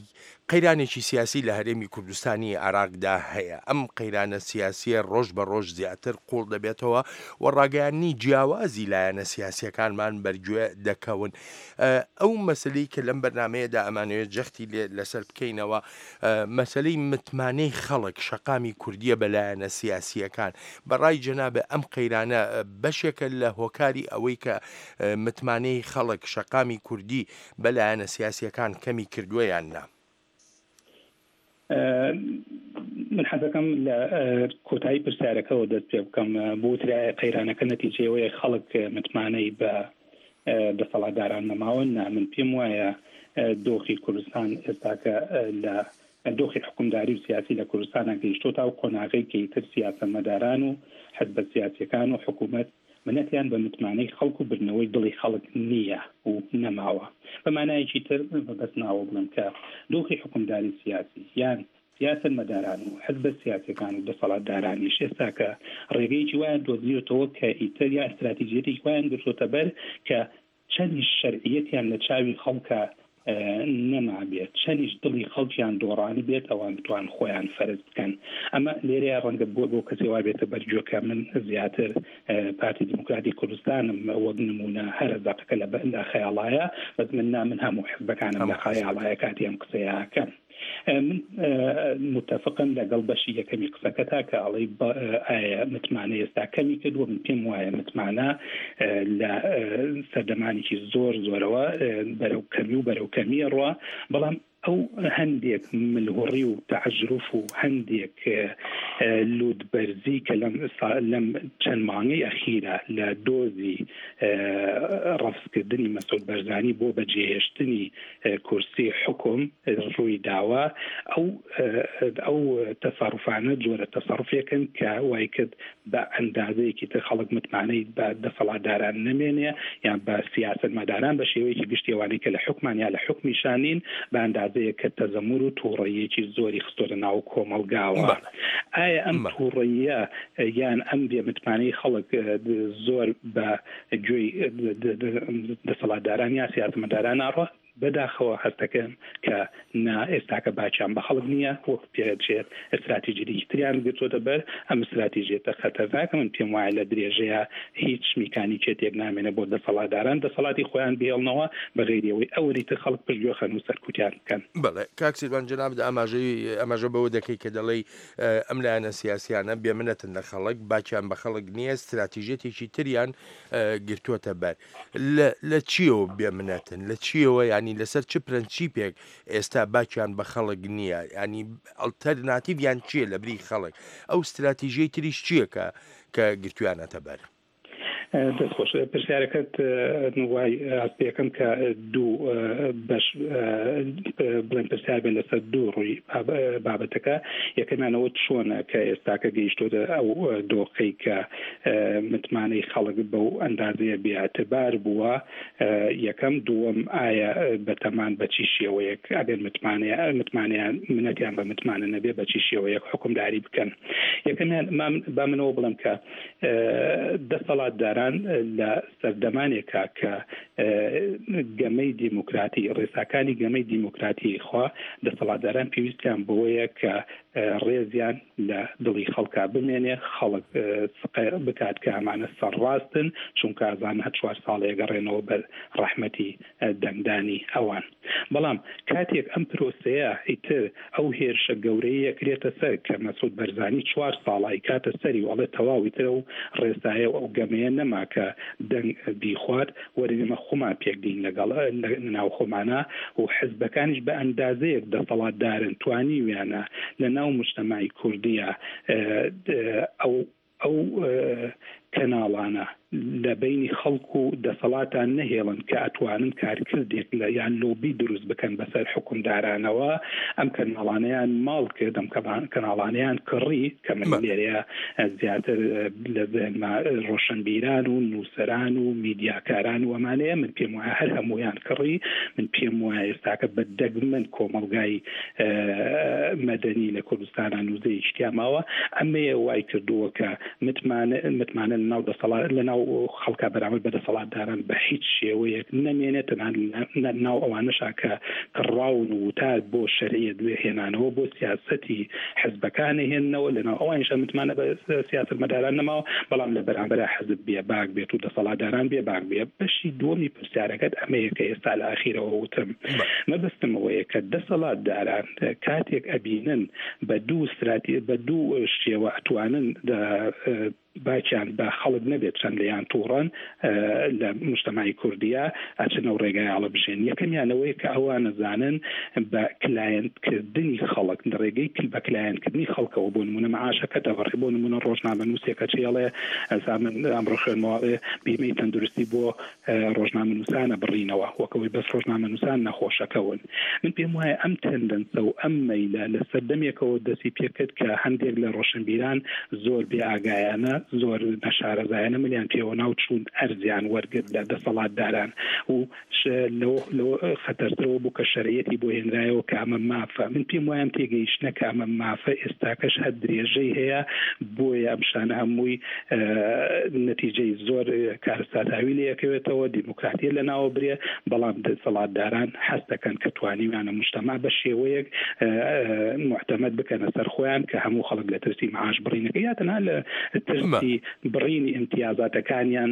قەیرانێکی سیاسی لە هەرێمی کوردستانی عراقدا هەیە. ئەم قەیرانە سیاسیە ڕۆژ بە ڕۆژ زیاتر قوڵ دەبێتەوە و ڕاگەیانی جیاوازی لایەنە سیاسیەکانمان بەرگوێ دەکەون. ئەو مەسلەی کە لەم بەرنامەیەدا ئەمانوێت جەختی لەسەر بکەینەوە، مەسلەی متمانەی خەڵک شەقامی کوردیە بە لایەنە سیاسیەکان. بەڕای جەنابە ئەم قەیرانە بەشێکە لە هۆکاری ئەوەی کە متمانەی خەڵک شەقامی کوردی بە لایەنە سیاسیەکان کەمی کردووە یان نا؟ من حەزەکەم لە کۆتایی پرسیارەکەەوە دەست پێ بکەم بۆ وترایە قەیرانەکە نەتیجەوەی خەڵک متمانەی بە دەسەڵاتداران نەماوە. نا، من پێم وایە دۆخی کوردستان ئێستاکە لە دۆخی حکومداری و سیاسی لە کوردستانە گەیشتۆ تا و قۆناغی کەیتر سیاسەتمەداران و حزب سیاسیەکان و حکوومەت منەتیان بە متمانەی خەڵک و برنەوەی دڵی خەڵک نییە و نەماوە. بەمانایەکی تر بەس ناوە بڵم کە دۆخی حکومداری سیاسی یان سیاسەتمەداران و حزب سیاسیەکان و دەسەڵاتدارانیش ئێستا کە ڕێگەیەکی وایان دۆزیێتەوە کە ئیتر یا ئەستراتیژیەتێکی وایان گرتوۆتە بەر کە چەندی شەرعیەتیان لە چاوی خەڵکە نەمابێت، چەندیش دڵی خەڵکیان دۆڕانی بێت ئەوان بتوان خۆیان فەرز بکەن. ئەمە لێرەیە ڕەنگە بۆ بۆ کەسی وا بێتە بەرجۆکە من زیاتر پارتی دیموکراتی کوردستانم وەک نمونە هەر زەقەکە لە خەیاڵایە، بەس من نا من هەموو حزبەکانم لە خەیاڵایە کاتی ئەم قسەیەکەم. من متفقم لەگەڵ بەشی یەکەمی قسەکەتا کە ئەڵێ ئایا متمانە ئێستا کەمی کردووە. من پێم وایە متمانە لە سەردەمانێکی زۆر زۆرەوە بەرەو کەمی و بەرەو کەمیە ڕوا، بەڵام ئەو هەندێک ملهوڕی و تەعجروف و هەندێک لودبەرزی کە لەم چەند مانگەی ئەخیرە لە دۆزی ڕەفزکردنی مەسعود بەرزانی بۆ بەجێهێشتنی کورسی حکوم ڕووی داوە، ئەو ئەو تەسەڕوفانە جۆرە تەسەڕوفێکن کە وای کرد بە ئەندازەیەکی تر خەڵک متمانەی بە دەسەڵاتداران نەمێنێ یان بە سیاسەتمەداران بە شێوەیەکی گشتیوانی کە لە حکومان یا لە حکمیشانین بە ئەندازەیە کە تەزەمور و تووڕەیەکی زۆری خستۆرە ناو کۆمەڵگاوە. ئایا ئەم تووڕەیە یان ئەم بێمتمانەی خەڵک زۆر بە گوێی دەسەڵاتداران یا سیاسەتمەداران ئاڕۆ؟ بەداخەوە هەستەکەم کە نا ئێستاکە باچیان بە خەڵک نییە، وەک پێچێت ئەستراتیژی تریان گرتوۆتە بەر. ئەم استراتیژیێتە خەتەرناکە من پێم وایە لە درێژەیە هیچ میکانی چێتێک نامێنە بۆ دەسەڵاتداران دەسەڵاتی خۆیان بێڵنەوە بەغێریەوەی ئەوەی تر خەڵک پشتگوێ خەن و سەرکوتیان بکەن. بەڵێ کاک سیروان جەناب ئاماژەی ئەماژە بەوە دەکەی کە دەڵێی ئەم لایەنە سیاسیانە بێمنەتن لە خەڵک، باچیان بە خەڵک نییە، استراتیژێتێکی تریان گرتوۆتە بەر. لە چیەوە بێمنەتن؟ لە چیەوە ینی لەسەر چ پرەنسیپێک ئێستا باکیان بە خەڵک نییە؟ ینی ئەڵتەرناتیڤیان چییە لە بری خەڵک؟ ئەو استراتیژیەی تریش چییە کە کە گرتویانەتە بەر؟ دەستخۆش پرسیارەکەت وای ئاستەکەم کە دوو بەش بڵێن پرسیار بێن لەسەر دوو ڕووی بابەتەکە. یەکەمانەوە چۆنە کە ئێستاکە گەیشتۆتە ئەو دۆخەی کە متمانەی خەڵک بەو ئەندازەیە بێعتبار بووە. یەکەم دووەم ئایا بەتەمان بەچی شێوەیەک ئەگەر متمانیان منەتیان بە متمانە نەبێ بەچی شێوەیەک حکومداری بکەن. یەکەمیان با منەوە بڵم کە دەسەڵاتداران لە سەردەمانێکە کە گەمەی دیموکراتی ڕێساکانی گەمەی دیموکراتی خوا دەسەڵاتداران پێویستیان بەوەیە کە ڕێزیان لە دڵی خەڵکا بمێنێ، خەڵک بکات کە ئەمانە سەرڕاستن، چونکە ئازان هە چوار ساڵێک گەڕێنەوە بەر ڕەحمەتی دەنگدانی ئەوان. بەڵام کاتێک ئەم پرۆسەیە ئیتر ئەو هێرشە گەورەیە کرێتە سەر کە مەسعود بەرزانی چوار ساڵی کاتە سەری وڵێ تەواوی تر و ڕێسایە و ئەو گەمەیە نەما کە دەنگ بیخوات وەرێمە خۆمان پێکدین لەگەڵ ناو خۆمانە و حزبەکانیش بە ئەندازەیەک دەسەڵاتدارن توانی ویانە لە ناو مجتەماعی کوردیە ئەو ئەو کەناڵانە لە بینی خەڵکو و دەسەڵاتان نەهێڵن کە ئەتوانن کارکردێک لە یان لۆبی دروست بکەن بەسەر حکومدارانەوە. ئەم کەناڵانەیان ماڵ کرد، ئەم کەناڵانەیان کڕی کە من لێرەیە زیاتر لە ڕۆشنبیران و نووسەران و میدیاکاران و ئەمانەیە من پێم وایە هەر هەمویان کڕی. من پێم وایە ئێستاکە بە دەگمەن کۆمەڵگای مەدەنی لە کوردستانە نووزەی شتیاماوە ئەمەیە وای کردووە کە متمانە ناو دەسەڵات لەناو خەڵکا بەرامبەر بەدەسەڵاتداران بە هیچ شێوەیەک نەمێنێتن ناو ئەوانەشا کە کڕاون و تا بۆ شەریعە دوێ هێنانەوە بۆ سیاسەتی حزبەکانی هێننەوە لەناو ئەوانیشە متمانە بە سیاست مەداران نەماوە بەڵام لە بەرامبەر حزب بێ باک بێت و دەسەڵاتداران بێ باک بێ. بەشی دووەمی پرسیارەکەت ئەمەیە کە ئێستا لە ئاخیرەوە وتم مەبەستم ئەوەیە کە دەسەڵاتداران کاتێک ئەبینن بە دوو استراتی بە دوو شێوە ئەتوانن باچیان بە خەڵک نەبێت چەند لەیان تووڕەن لە مجتەماعی کوردیا ئەچنەوە ڕێگای هەڵەبژێن. یەکەمیانەوەی کە ئەوان نەزانن بە کلایەنتکردنی خەڵک لە ڕێگەی بە کلایەنتکردنی خەڵکەوە بۆ نمونە مەعاشەکە دەبڕێ بۆ نمونە ڕۆژنامەنووسێکە چێڵێ ئەزانن ئەمڕۆ خوێنمەوەڵێ بیمەی تەندروستی بۆ ڕۆژنامەنووسانە بڕینەوە وەکەوەی بەس ڕۆژنامەنووسان نەخۆشەکەون. من پێم وایە ئەم تەندەنسە و ئەم مەیلە لە سەردەمێکەوە دەستی پێکرد کە هەندێک لە ڕۆشنبیران زۆر بێ ئاگایانە زۆر نەشارەزایانە ملیان پێوە ناو چوون ئەرزیان وەرگرت لە دەسەڵاتداران و لەوە خەتەرترەوە بوو کە شەریعەتی بۆ هێنرایەوە کە ئەمە مافە. من پێم وایە تێگەیشتنە کە ئەمە مافە ئێستاکەش هەر درێژەی هەیە بۆیە ئەم شانە هەمووی نەتیجەی زۆر کارەساتاوی لەیەکەوێتەوە دیموکراتیە لەناوە برێ بەڵام دەسەڵاتداران هەست دەکەن کە توانیویانە مجتەمع بە شێوەیەک معتەمەد بکەنە سەر خۆیان کە هەموو خەڵک لە ترسی معاش بڕینەکە یا تەنها لە ترسی بڕینی امتیازاتەکانیان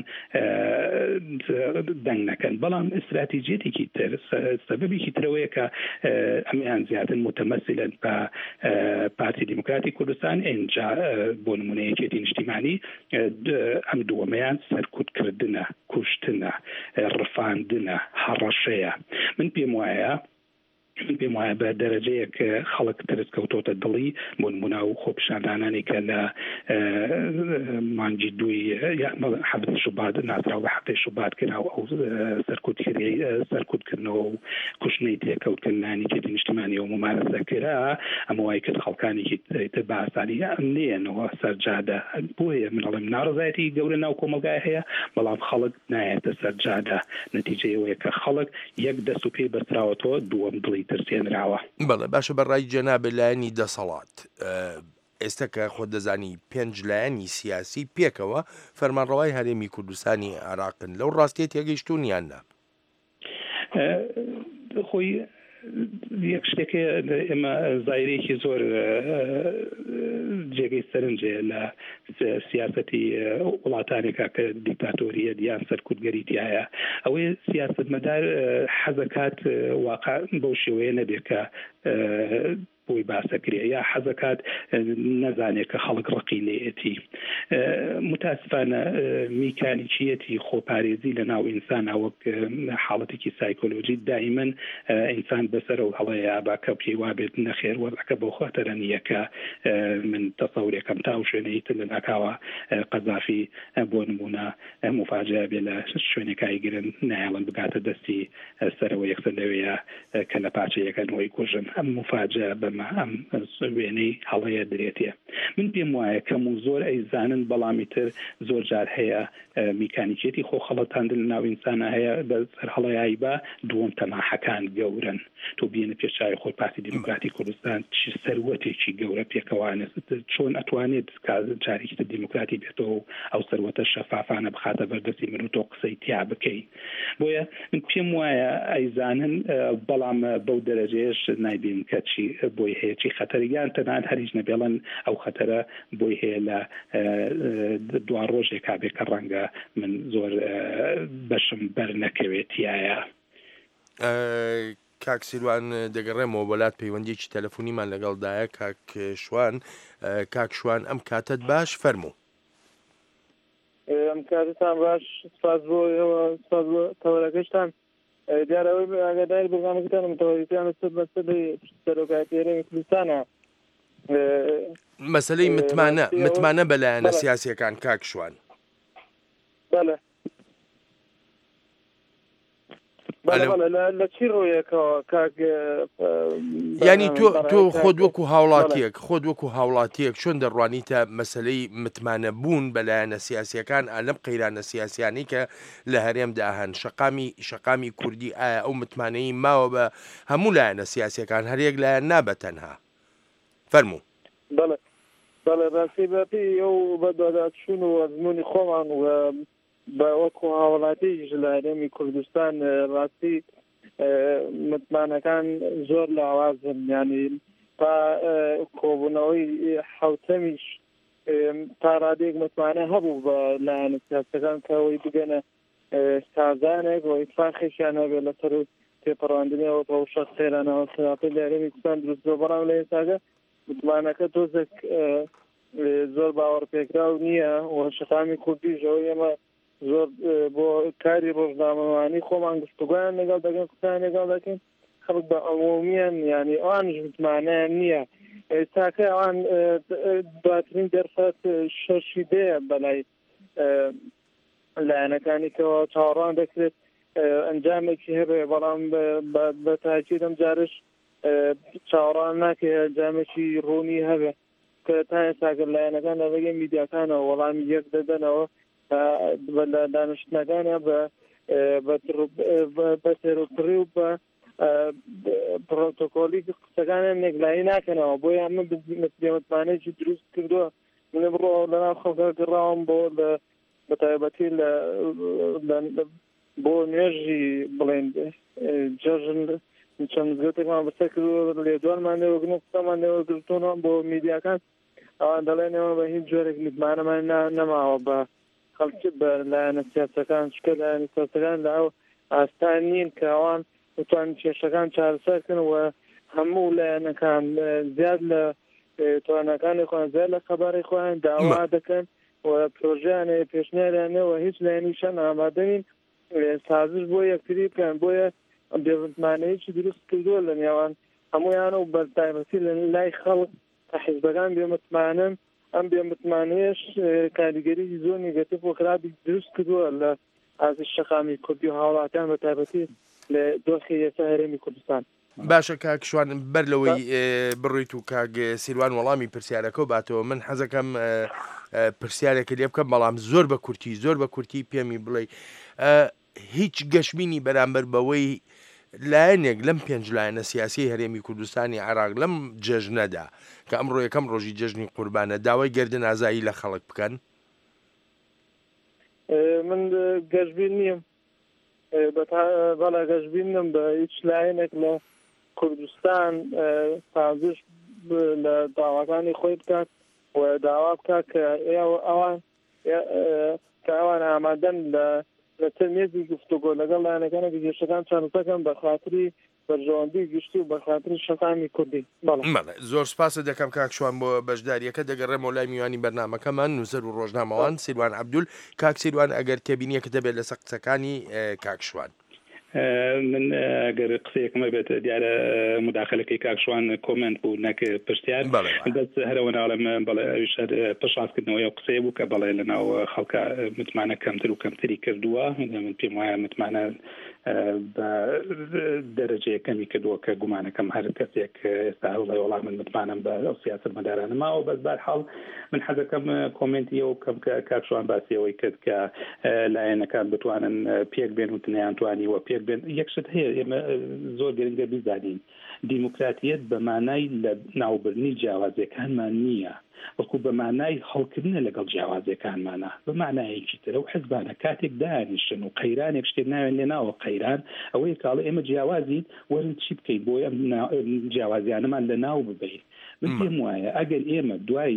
دەنگ نەکەن. بەڵام استراتیجێتێکی تر سەبەبێکی ترەوەیە کە ئەمیان زیاتر متمەثلن بە پارتی دیموکراتی کوردستان ئینجا بۆ نمونەیەکێتی نیشتیمانی ئەم دووەمەیان سەرکوتکردنە، کوشتنە، ڕفاندنە، هەڕەشەیە. من پێم وایە من پێم وایە بە دەرەجەیەک خەڵک ترس کەوتۆتە دڵی بۆ نمونە و خۆپیشاندانانی کە لە مانگی دوی حەبتی شوبات ناسراوە بە هەفتەی شوبات کراوە ئەو سەرکوتکردنەوە و کوشتنەی تێکەوتکردنانی کێتی نیشتیمانی و ممارەسە کرا ئەمە وای کرد خەڵکانێکی تر بە ئاسانی نێنەوە سەرجادە. بۆیە من ئەڵێم ناڕزایەتی گەورە ناو کۆمەلگای هەیە بەڵام خەڵک نایێتە سەرجادە. نەتیجەیەوەیە کە خەڵک یەک دەست و پێی بەستراوەتەوە دووەم دڵی ترسێنراوە. بەڵێ باشە بەڕای جەناب لایەنی دەسەڵات ئێستا کە خۆ دەزانی پێنج لایەنی سیاسی پێکەوە فەرمانڕەوای هەرێمی کوردستانی عێراقن لەو ڕاستیە تێگەیشتوونیاننا خۆی یەک شتێکە ئێمە زایرێکی زۆر جێگەی سەرنجێ لە سیاسەتی وڵاتانێکا کە دیکتاتۆریە دیان سەرکوتگەریتیایە ئەوەی سیاستمەدار حەزەکات واقع بەو شێوەیە نەبێ کە بۆی باسەکرێ یا حەزەکات نەزانێت کە خەڵک ڕقی لێتی. متاسفانە میکانیکیەتی خۆپارێزی لە ناو ئینسانە وەک حاڵەتێکی سایکۆلۆژی دائیمەن ئینسان بەسەر و هەڵەیە باکە پێی وابێت نەخێر وەرەکە بۆ خۆتەرە نییە کە من تەسەورێکم تا و شوێنەی تر لە ناکاوە قەزافی بۆ نمونە مفاجە بێ لە شوێنێکایی گرن نایڵن بگاتە دەستی سەرەوە یەکسەر لەوەیە کە لە پاچەیەکەنەوەی کوژن ئەم مفاجە بەمە ئەم وێنەی هەڵەیە درێتێ. من پێم وایە کەم و زۆر ئەیزانن بەڵامی تر زۆر جار هەیە میکانیکێتی خۆ خەڵەتاندن لە ناو ئینسانە هەیە بەسەر هەڵەیایی بە دووەم تەماحەکان گەورن. تۆ بینە پێشای خۆی پارتی دیموکراتی کوردستان چ سەروەتێکی گەورە پێکەوانە چۆن ئەتوانێت جارێکی تر دیموکراتی بێتەوە ئەو سەروەتە شەفافانە بخاتە بەردەستی من و تۆ قسەی تیا بکەی. بۆیە من پێم وایە ئەیزانن بەڵام بەو دەرەجێش نایبین کە چی بۆی هەیە چی خەتەریان تەنان هەریش نەبێڵن ئەو خەتەرە بۆی هەیە لە دوا ڕۆژێک کابێ کە ڕەنگە من زۆر بەشم بەر نەکەوێتیایە. کاک سیروان دەگەڕێمەوە وڵات پەیوەندێکی تەلەفۆنیمان لەگەڵدایە کاک شوان کاک شوان ئەم کاتت باش فەرموو. ئەم کاتتان باش سپاس بۆ ئێوە سپاس بۆ تەوەرەکەشتان دیارەوەی ئاگاداری بەرنامەکەتان متەوەریتیان لەسەر مەسەلەی سەرۆکایەتی هەرێمی کوردستانە مەسەلەی متمانە متمانە بەلایەنە سیاسیەکان کاک شوان. بەڵێ لە چی ڕۆیەکەوە کاک ینی تۆ تۆ خۆت وەکو هاوڵاتیەک خۆت وەکو هاوڵاتیەک چۆن دەڕوانیتە مەسەلەی متمانە بوون بەلایەنە سیاسیەکان ئالەم قەیرانە سیاسیانی کە لە هەرێمدا هەن شەقامی شەقامی کوردی ئایا ئەو متمانەی ماوە بە هەموو لایەنە سیاسیەکان هەرێک لایەن نابە تەنها فەرموو. بەڵێ بەڵێ ڕاستی بەپی ئەو بەدواداچوون و ئەزمموی خۆمان و بە وەکو هاوڵاتیش لە هەرێمی کوردستان ڕاستی متمانەکان زۆر لە ئاوازن ینی تا کۆبوونەوەی حوتەمیش تا ڕادێک متمانە هەبوو بە لایەنە سیاسەکان کەەوەی بگەنە سازانێک و ئیتفاقیشیان هەبێت لەسەر تێپەڕاندنەوە ڕەوشە خێرانەوە خراپی لە هەرێمی کوردستان دروست بەڵام لە ئێستاگە متمانەکە تۆزێک زۆر باوەڕ پێکراو نییە و شەقامی کوردیژەوە ئێمە زۆر بۆ کاری ڕۆژنامەوانی خۆمان گفتوگویان لەگەڵ دەگەن قسان لەگەڵ دەکەین خەڵک بە عمومیان ینی ئەوانش متمانەیان نییە ئێستاکە ئەوان دواترین دەرفەت شەشی دەیە بەلای لایەنەکانی کەەوە چاوەڕوان دەکرێت ئەنجامێکی هەبێ بەڵام بە تاکید ئەم جارش چاوەڕوان ناکرێت ئەنجامێکی ڕوونی هەبێ کە تا ئێستاگەر لایەنەکان لە ڕێگەی میدیاکانەوە وەڵامی یەک دەدەنەوە لە دانیشتنەکانە بە تێروپڕی و بە پرۆتۆکۆلی قسەکانیان نێکلایی ناکەنەوە بۆ یان من متمانەیەکی دروست کردووە من بڕۆ لەناو خەڵکە گەڕاوم بۆ لە بەتایبەتی بۆ نوێژی بڵێن جەژن چەند مزگەوتێکمان بەسەر کردووە لێدوانمان لێوەگرن قسەمان لێوەگرتوونەوە بۆ میدیاکان ئەوان دەڵێنەوە بە هیچ جۆرێک متمانەمان نەماوە بە خەڵکی بە لایەنە سیاسەکان چکە لایەنە سیاسەکان لە ئەو ئاستان نین کە ئەوان توان کێشەکان چارەسەرکردن و هەموو لایەنەکان زیاد لە توانەکانی خۆیان زیاد لە خەباری خۆیان داوا دەکەن و پرۆژیانە پێشنیاریانەوە هیچ لایەنیشان ئامادەین سازش بۆ یەکتری بکەن بۆیە بێمتمانەیەکی دروست کردووە لە نێوان هەمویان و بەتایبەتی لە لای خەڵک تا حیزبەکان بێمتمانن ئەم بێمتمانەیەش کاریگەری زۆر نیگەتیڤ و خراپی دروست کردووە لە ئازی شەقامی کوردی و هاوڵاتیان بەتایبەتی لە دۆخی ئێستا هەرێمی کوردستان. باشە کاکشوان بەر لەوەی بڕیت و کاک سیروان وەڵامی پرسیارەکە و باتەوە من حەزەکەم پرسیارێکە لێ بکەم بەڵام زۆر بە کورتی زۆر بە کورتی پێمی بڵێ هیچ گەشتبینی بەرامبەر بەوەی لایەنێک لەم پێنج لایەنە سیاسی هەرێمی کوردستانی عێراق لەم جەژنەدا کە ئەمڕۆ یەکەم ڕۆژی جەژنی قوربانە داوای گەردن ئازایی لە خەڵک بکەن؟ من گەشتبین نیم بەڵا گەشتبینم بە هیچ لایەنێک لە کوردستان سازش لە داواکانی خۆی بکات و داوا بکات کە ئەوان کە ئەوان ئامادەن لە لە تەرمێزی گفتوگۆ لەگەڵ لایەنەکانە گەشتەکان چارەسەرکەن بە خاتری بەرژەوەندی گشتی و بە خاتری شەقامی کوردی. زۆر سپاسە دەکەم کاکشوان بۆ بەشداریەکە دەگەڕێمەوە لای میوانی بەرنامەکەمان نووسەر و ڕۆژنامەوان سیروان عەبدول. کاک سیروان ئەگەر تێبینیەکە دەبێت لەسەر قسەکانی کاکشوان. من ئەگەر قسەیەکمە بێت دیارە مداخلەکەی کاکشوان کۆمنت بوو نەک پرسیار بەس هەرەوە ناڵم بەڵێ ئەویش پشاسکردنەوەی ئەو قسەیە بوو کە بەڵێ لەناو خەڵکە متمانە کەمتر و کەمتری کردووە من پێم وایە متمانە بە دەرەجەیە کەمی کردووە کە گومانەکەم هەر کەسێک ئێستا هەوڵی وەڵام من متمانم بە ئەو سیاسەت مەدارانە ماوە بەس بەرحاڵ من حەزەکەم کۆمنتی ئەو کەم کە کاکشوان باسیەوەی کرد کە لایەنەکان بتوانن پێک بێن و تنیانتوانی وە پێک بێن. یەکشت هەیە ئێمە زۆر گرنگە بیزانین دیموکراتیەت بە مانای لە ناوبردنی جیاوازیەکانمان نییە وەکو بە مانای هەڵکردنە لەگەڵ جیاوازیەکانمانە بە مانایەکی ترە و حزبانە کاتێک دانیشتن و قەیرانێک شتێک ناوێن لێ ناوە قەیران ئەوەیە کاڵە ئێمە جیاوازیت وەرن چی بکەین بۆی ئەم جیاوازیانەمان لە ناو ببین. من پێم وایە ئەگەر ئێمە دوای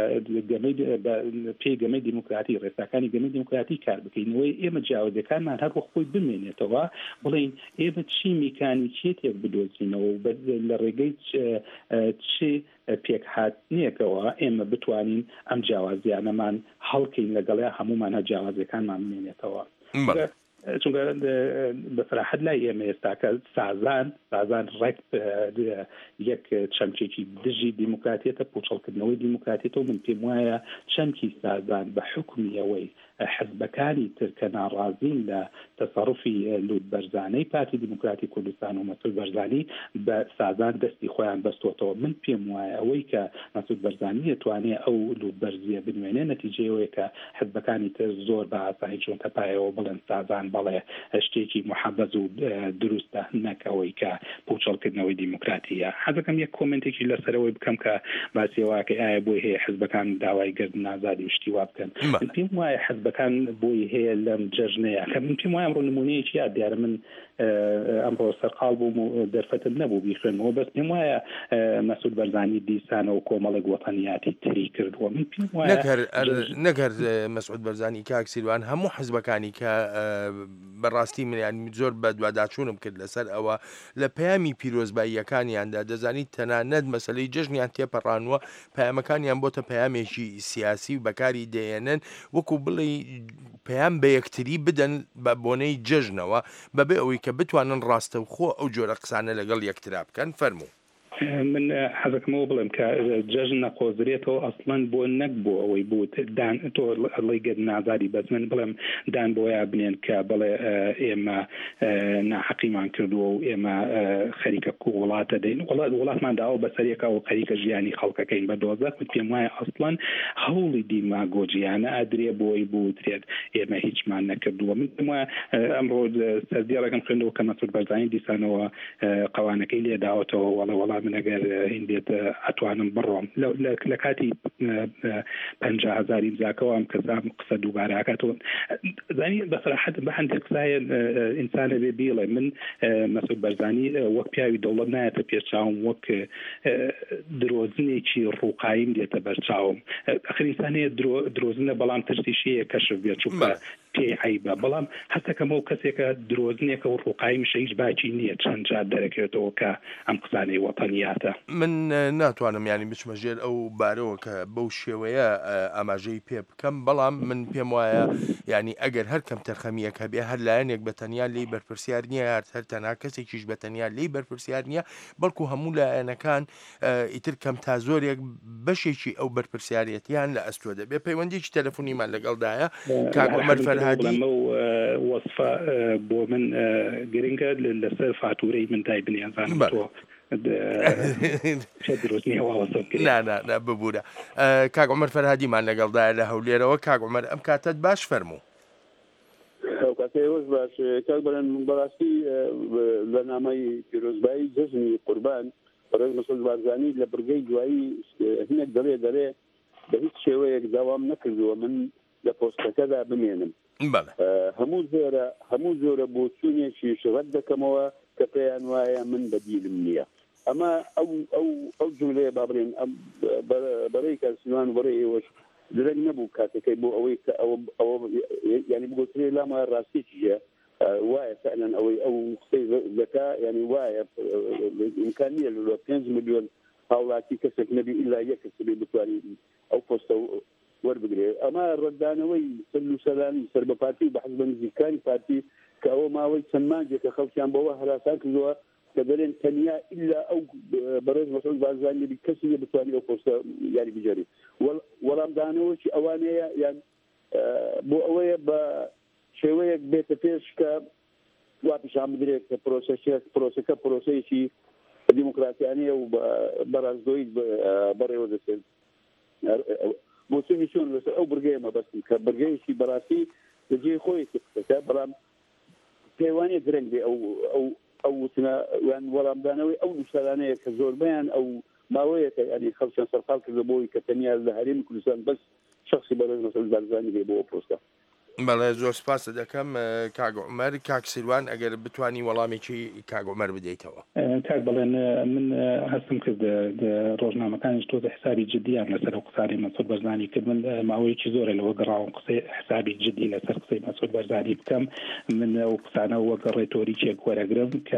پێی گەمەی دیموکراتی ڕێساکانی گەمەی دیموکراتی کار بکەینەوەی ئێمە جیاوازیەکانمان هەر بۆ خۆی بمێنێتەوە بڵین ئێمە چی میکانیکیەتێک بدۆزینەوە لە ڕێگەی چی پێک هاتنیەکەوە ئێمە بتوانین ئەم جیاوازیانەمان هەڵکەین لەگەڵیا هەمومان هە جیاوازیەکانمان بمێنێتەوە. چونکە بەفراحەت لای ئێمە ئێستاکە سازان سازان ڕێک یەک چەمکێکی دژی دیموکراتیەتە پوچەڵکردنەوەی دیموکراتیەوە من پێم وایە چەمکی سازان بە حکمی ئەوەی حزبەکانی تر کە ناڕازین لە تەسەڕوفی لوت بەرزانەی پارتی دیموکراتی کوردستان و مەسعود بەرزانی بە سازان دەستی خۆیان بەستۆتەوە. من پێم وایە ئەوەی کە مەسعود بەرزانی دەتوانێت ئەو لوت بەرزیە بنوێنێ نەتیجەیەوەیە کە حزبەکانی تر زۆر بە ئاسایی چۆن تەپایەوە بڵێن سازان بەڵێ شتێکی محەبەز و دروستە نەک ئەوەی کە پوچەڵکردنەوەی دیموکراتیە. حەزەکەم یەک کۆمنتێکی لەسەرەوەی بکەم کە باسی واکە ئایا بۆی هەیە حزبەکان داوای گردن ئازادی شتی وا بکەن. پێم وایە حزبەکان بۆی هەیە لەم جەژنەیە کە من پێم وایە ئەمڕۆ نمونەیەکی یا دیارە من ئەمڕۆ سەرقاڵ بووم و دەرفەتت نەبوو بیخوێنەوە بەس پێم وایە مەسعود بەرزانی دیسانەوە کۆمەڵێک وەتەنیاتی تری کردووە. من پێم وایە نەگەر مەسعود بەرزانی کاک سیروان هەموو حزبەکانی کە بەڕاستی منیان زۆر بە دوواداچوونم کرد لەسەر ئەوە لە پەیامی پیرۆزباییەکانیاندا دەزانیت تەنانەت مەسەلەی جەژنیان تێپەڕانوە پەیامەکانیان بۆتە پەیامێکی سیاسی و بەکاری دێنن وەکو بڵێ پەیام بە یەکتری بدەن بە بۆنەی جەژنەوە بەبێ ئەوەی کە بتوانن ڕاستەوخۆ ئەو جۆرە قسانە لەگەڵ یەکترا بکەن. فەرموو. من حەزەکەمەوە بڵێم کە جەژن نەقۆزرێتەوە ئەسڵەن بۆ نەک بۆ ئەوەی بوو دان تۆ ئەڵی گەر نازاری بەس من بڵێم دان بۆیە بنێن کە بڵێ ئێمە ناحەقیمان کردووە و ئێمە خەریکە وڵاتە دەین وڵات وڵاتمان داوە بەسەرێکە و خەریکە ژیانی خەڵکەکەین بە دۆزەر من پێم وایە ئەسڵەن هەوڵی دیماگۆجیانە ئەدرێ بۆی بوترێت ئێمە هیچمان نەکردووە. من پێم وایە ئەمڕۆ سەردیارەکەم خوێندەوە کە مەسعود بەرزانی دیسانەوە قەوانەکەی لێ داوەتەوە وەڵێ وەڵام من ئەگەر هێندێت ئەتوانم بڕۆم لە کاتی پەنجا هەزاری بزاکەوە ئەم کەسام قسە دووبارە ئاکاتەوە زانی بەسەراحەت بە هەندێک قسایە ئینسانە بێ بیڵێ من مەسعود بەرزانی وەک پیاوی دەوڵەت نایەتە پێچاوم وەک درۆزنێکی ڕووقاییم دێتە بەرچاوم. ئەخر ئینسانەیە درۆزنە بەڵام ترسیشەیە کەشف بێت چووکە پێی عیبە بەڵام هەستەکەمەوە کەسێکە درۆزنێکە و ڕووقایمیشە هیچ باکی نییە چەند جار دەرەکێتەوە کە ئەم قسانەی وەتەنیاتە. من ناتوانم ینی بچمە ژێر ئەو بارەوە کە بەو شێوەیە ئاماژەی پێ بکەم بەڵام من پێم وایە ینی ئەگەر هەر کەم تەرخەمیەکە بێ هەر لایەنێک بەتەنیا لی بەرپرسیار نییە هەر تەنها کەسێکیش بەتەنیا لی بەرپرسیار نییە بەڵکو هەموو لایەنەکان ئیتر کەم تا زۆرێک بەشێکی ئەو بەرپرسیارەتیان لە ئەستۆ دەبێ. پەیوەندێکی تەلەفۆنیمان لەگەڵدایە کاک عومەر فەرهادی وەسفە بۆ من گرنگە لەسەر فاتورەی من دای بنیازانم تۆ نا ببوورە. کاک عومەر فەرهادیمان لەگەڵدایە لە هەولێرەوە. کاک عومەر ئەم کاتت باش فەرموو. کاتێوەش باش کاک بەرەن بەڕاستی بەرنامەی پیرۆزبایی جەژنی قوربان ڕێز مەسعود بەرزانی لە بڕگەی دوایی هینێک دەڵێ دەرێ بە هیچ شێوەیەک داوام نەکردووە من لە پۆستەکەدا بمێنم. هەموو زۆرە هەموو زۆرە بۆ چوونێکی شڕەت دەکەمەوە کە پێیان وایە من بەدیلم نییە. ئەمە ئەو ئەو ئەو جملەیە با بڵێن بەڕێی کارسیوان بەڕێ ئێوەش درەنگ نەبوو کاتەکەی بۆ ئەوەی کە ئەوە ینی بگوترێ لامە ڕاستییە وایە فعلەن ئەوەی ئەو قسەی دەکا ینی وایە ئیمکان نییە لە پێنج ملیۆن هاوڵاتی کەسێک نەبی ئیلا یەک کەس بێ بتوانین ئەو پۆستە وەربگرێ. ئەمە ڕەدانەوەی سەر و سەلانی سەر بە پارتی بە حەز بە نزیکانی پارتی کە ئەوە ماوەی چەند مانجێک کە خەڵکیان بەوە هەراسان کردووە کە دەڵێن تەنیا ئیلا ئەو بەڕێز مەسعود بەرزانی کەسی نە بتوانێت ئەو پۆستە یاری بجێری. وەڵامدانەوەی ئەوانەیە یان بۆ ئەوەیە بە شێوەیەک بێتە پێش کە وا پیشان بدرێت کە پرۆسەکە پرۆسەیەکی دیموکراتیانەیە و بەڕازگۆیی بەڕێوە دەچێت. بۆ چۆنی چۆن لەسەر ئەو بڕگەیەمە بەستم کە بڕگەیەکی بەڕاستی لەجێ خۆی قسەکە بەڵام پەیوانێ درەنگ بێ ئەو ئەو ئەو وتنە یان وەڵامدانەوەی ئەو نووسەرانەیە کە زۆربیان ئەو ماوەیەکە ینی خەڵکیان سەرقاڵ کردە بۆی کە تەنیا لە هەرێمی کوردستان بەس شخصی بەڕێز مەسعود بەرزانی بێ بۆ پۆستە. بەڵێ زۆر سپاس دەکەم کاک عومەر. کاک سیروان ئەگەر بتوانی وەڵامێکی کاک عومەر بدەیتەوە. کاک بڵێن من هەستم کرد ڕۆژنامەکانیش تۆ حسابی جددیان لەسەر ئەو قسانی مەسعود بەرزانی کرد. من ماوەیەکی زۆرە لەوە گەڕاوم قسەی حسابی جددی لەسەر قسەی مەسعود بەرزانی بکەم. من ئەو قسانە وەک ڕێتۆریکێک وەرەگرم کە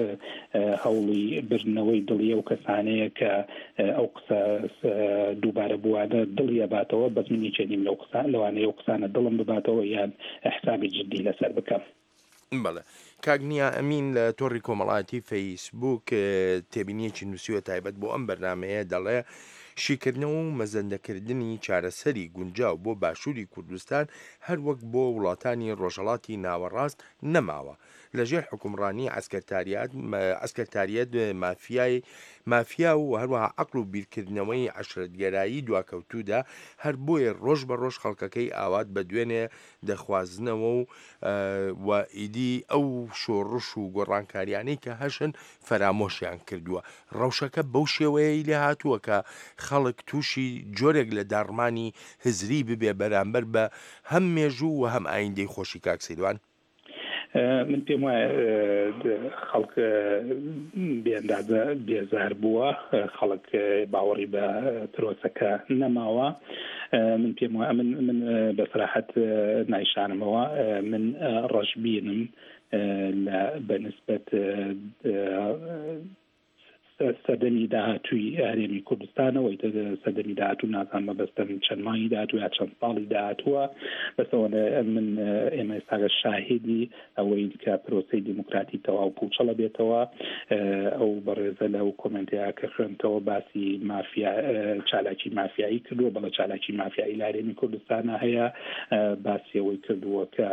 هەوڵی برنەوەی دڵی ئەو کەسانەیە کە ئەو قسە دووبارە بووانە دڵیە باتەوە بەس منی چێنیم لەو قسان لەوانەیە ئەو قسانە دڵم بباتەوە یان حسابی جددی لەسەر بکەم. بەڵێ کاک نییە ئەمین لە تۆڕی کۆمەڵایەتی فەیسبووک تێبینیەکی نووسیوە تایبەت بۆ ئەم بەرنامەیە دەڵێ شیکردنەوە و مەزەندەکردنی چارەسەری گونجاو بۆ باشووری کوردستان هەر وەک بۆ وڵاتانی ڕۆژهەڵاتی ناوەڕاست نەماوە. لەژێر حکومڕانی ئەسکەرتاریەت مافیای مافیا و هەروەها عەقڵ و بیرکردنەوەی عەشرەتگەرایی دواکەوتوودا هەر بۆیە ڕۆژ بە ڕۆژ خەڵکەکەی ئاوات بە دوێنێ دەخوازنەوە و و ئیدی ئەو شۆڕش و گۆڕانکاریانەی کە هەشن فەرامۆشیان کردووە. ڕەوشەکە بەو شێوەیەی لێ هاتووە کە خەڵک تووشی جۆرێک لە داڕمانی هزری ببێ بەرامبەر بە هەم مێژوو و هەم ئایندەی خۆشی کاک سەیروان. من پێم وایە خەڵک بێندازە بێزار بووە، خەڵک باوەڕی بە پرۆسەکە نەماوە. من پێم وایە من من بەسراحەت نایشانمەوە من ڕەشبینم لە بەنسبەت سەدەمی داهاتووی هەرێمی کوردستانەوەی سەدەمی داهاتوو نازان مەبەستم چەند مانگی داهاتوو یا چەند ساڵی داهاتووە، بەسەوە من ئێمە ئێستاگە شاهدی ئەوەی کە پرۆسەی دیموکراتی تەواو پوچەڵە بێتەوە. ئەو بەڕێزە لەو کۆمنتەیە کە خوێنتەوە باسی مافیا چالاکی مافیایی کردووە، بەڵە چالاکی مافیایی لە هەرێمی کوردستانە هەیە، باسی ئەوەی کردووە کە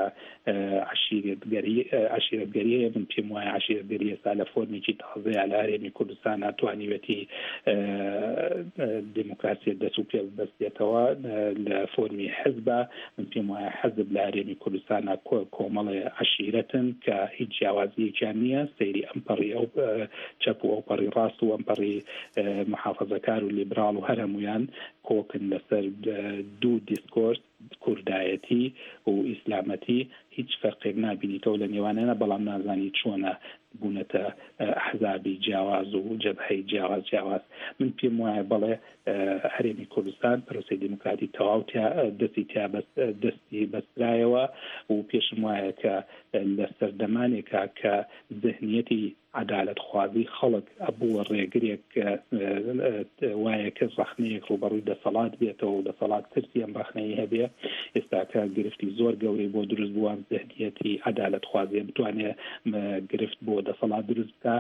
عشیرەتگەری هەیە. من پێم وایە عشیرەتگەری ئێستا لە فۆرمێکی تازەیە لە هەرێمی کوردستان ناتوانیوەتی دموکراسی دەست و پێ بەستێتەوە لە فۆرمی حزبە. من پێم وایە حزب لە هەرێمی کوردستانە کۆمەڵی عشیرەتن کە هیچ جیاوازیەکیان نییە، سەیری ئەمپەڕی ئەو چەپ و ئەوپەڕی ڕاست و ئەمپەڕی محافەزەکار و لیبرال و هەر هەمویان کۆکن لەسەر دوو دیسکۆرس کوردایەتی و ئیسلامەتی. هیچ فەرقێک نابینیتەوە لە نێوانیانە، بەڵام نازانی چۆنە بوونەتە ئەحزابی جیاواز و جەبهەی جیاواز جیاواز. من پێم وایە بەڵێ هەرێمی کوردستان پرۆسەی دیموکراتی تەواو دەستی تیا دەستی بەسترایەوە و پێشم وایە کە لە سەردەمانێکە کە ذهنیەتی عدالت خوازی خەڵک ئەبووە ڕێگرێک وایە کە ڕەخنەیەک ڕوبەڕووی دەسەڵات بێتەوە و دەسەڵات ترسی ئەم ڕەخنەیە هەبێ. ئێستاکە گرفتی زۆر گەورەی بۆ دروست بووە ذهنیەتی عدالت خوازی بتوانێت گرفت بۆ دەسەڵات دروست بکە.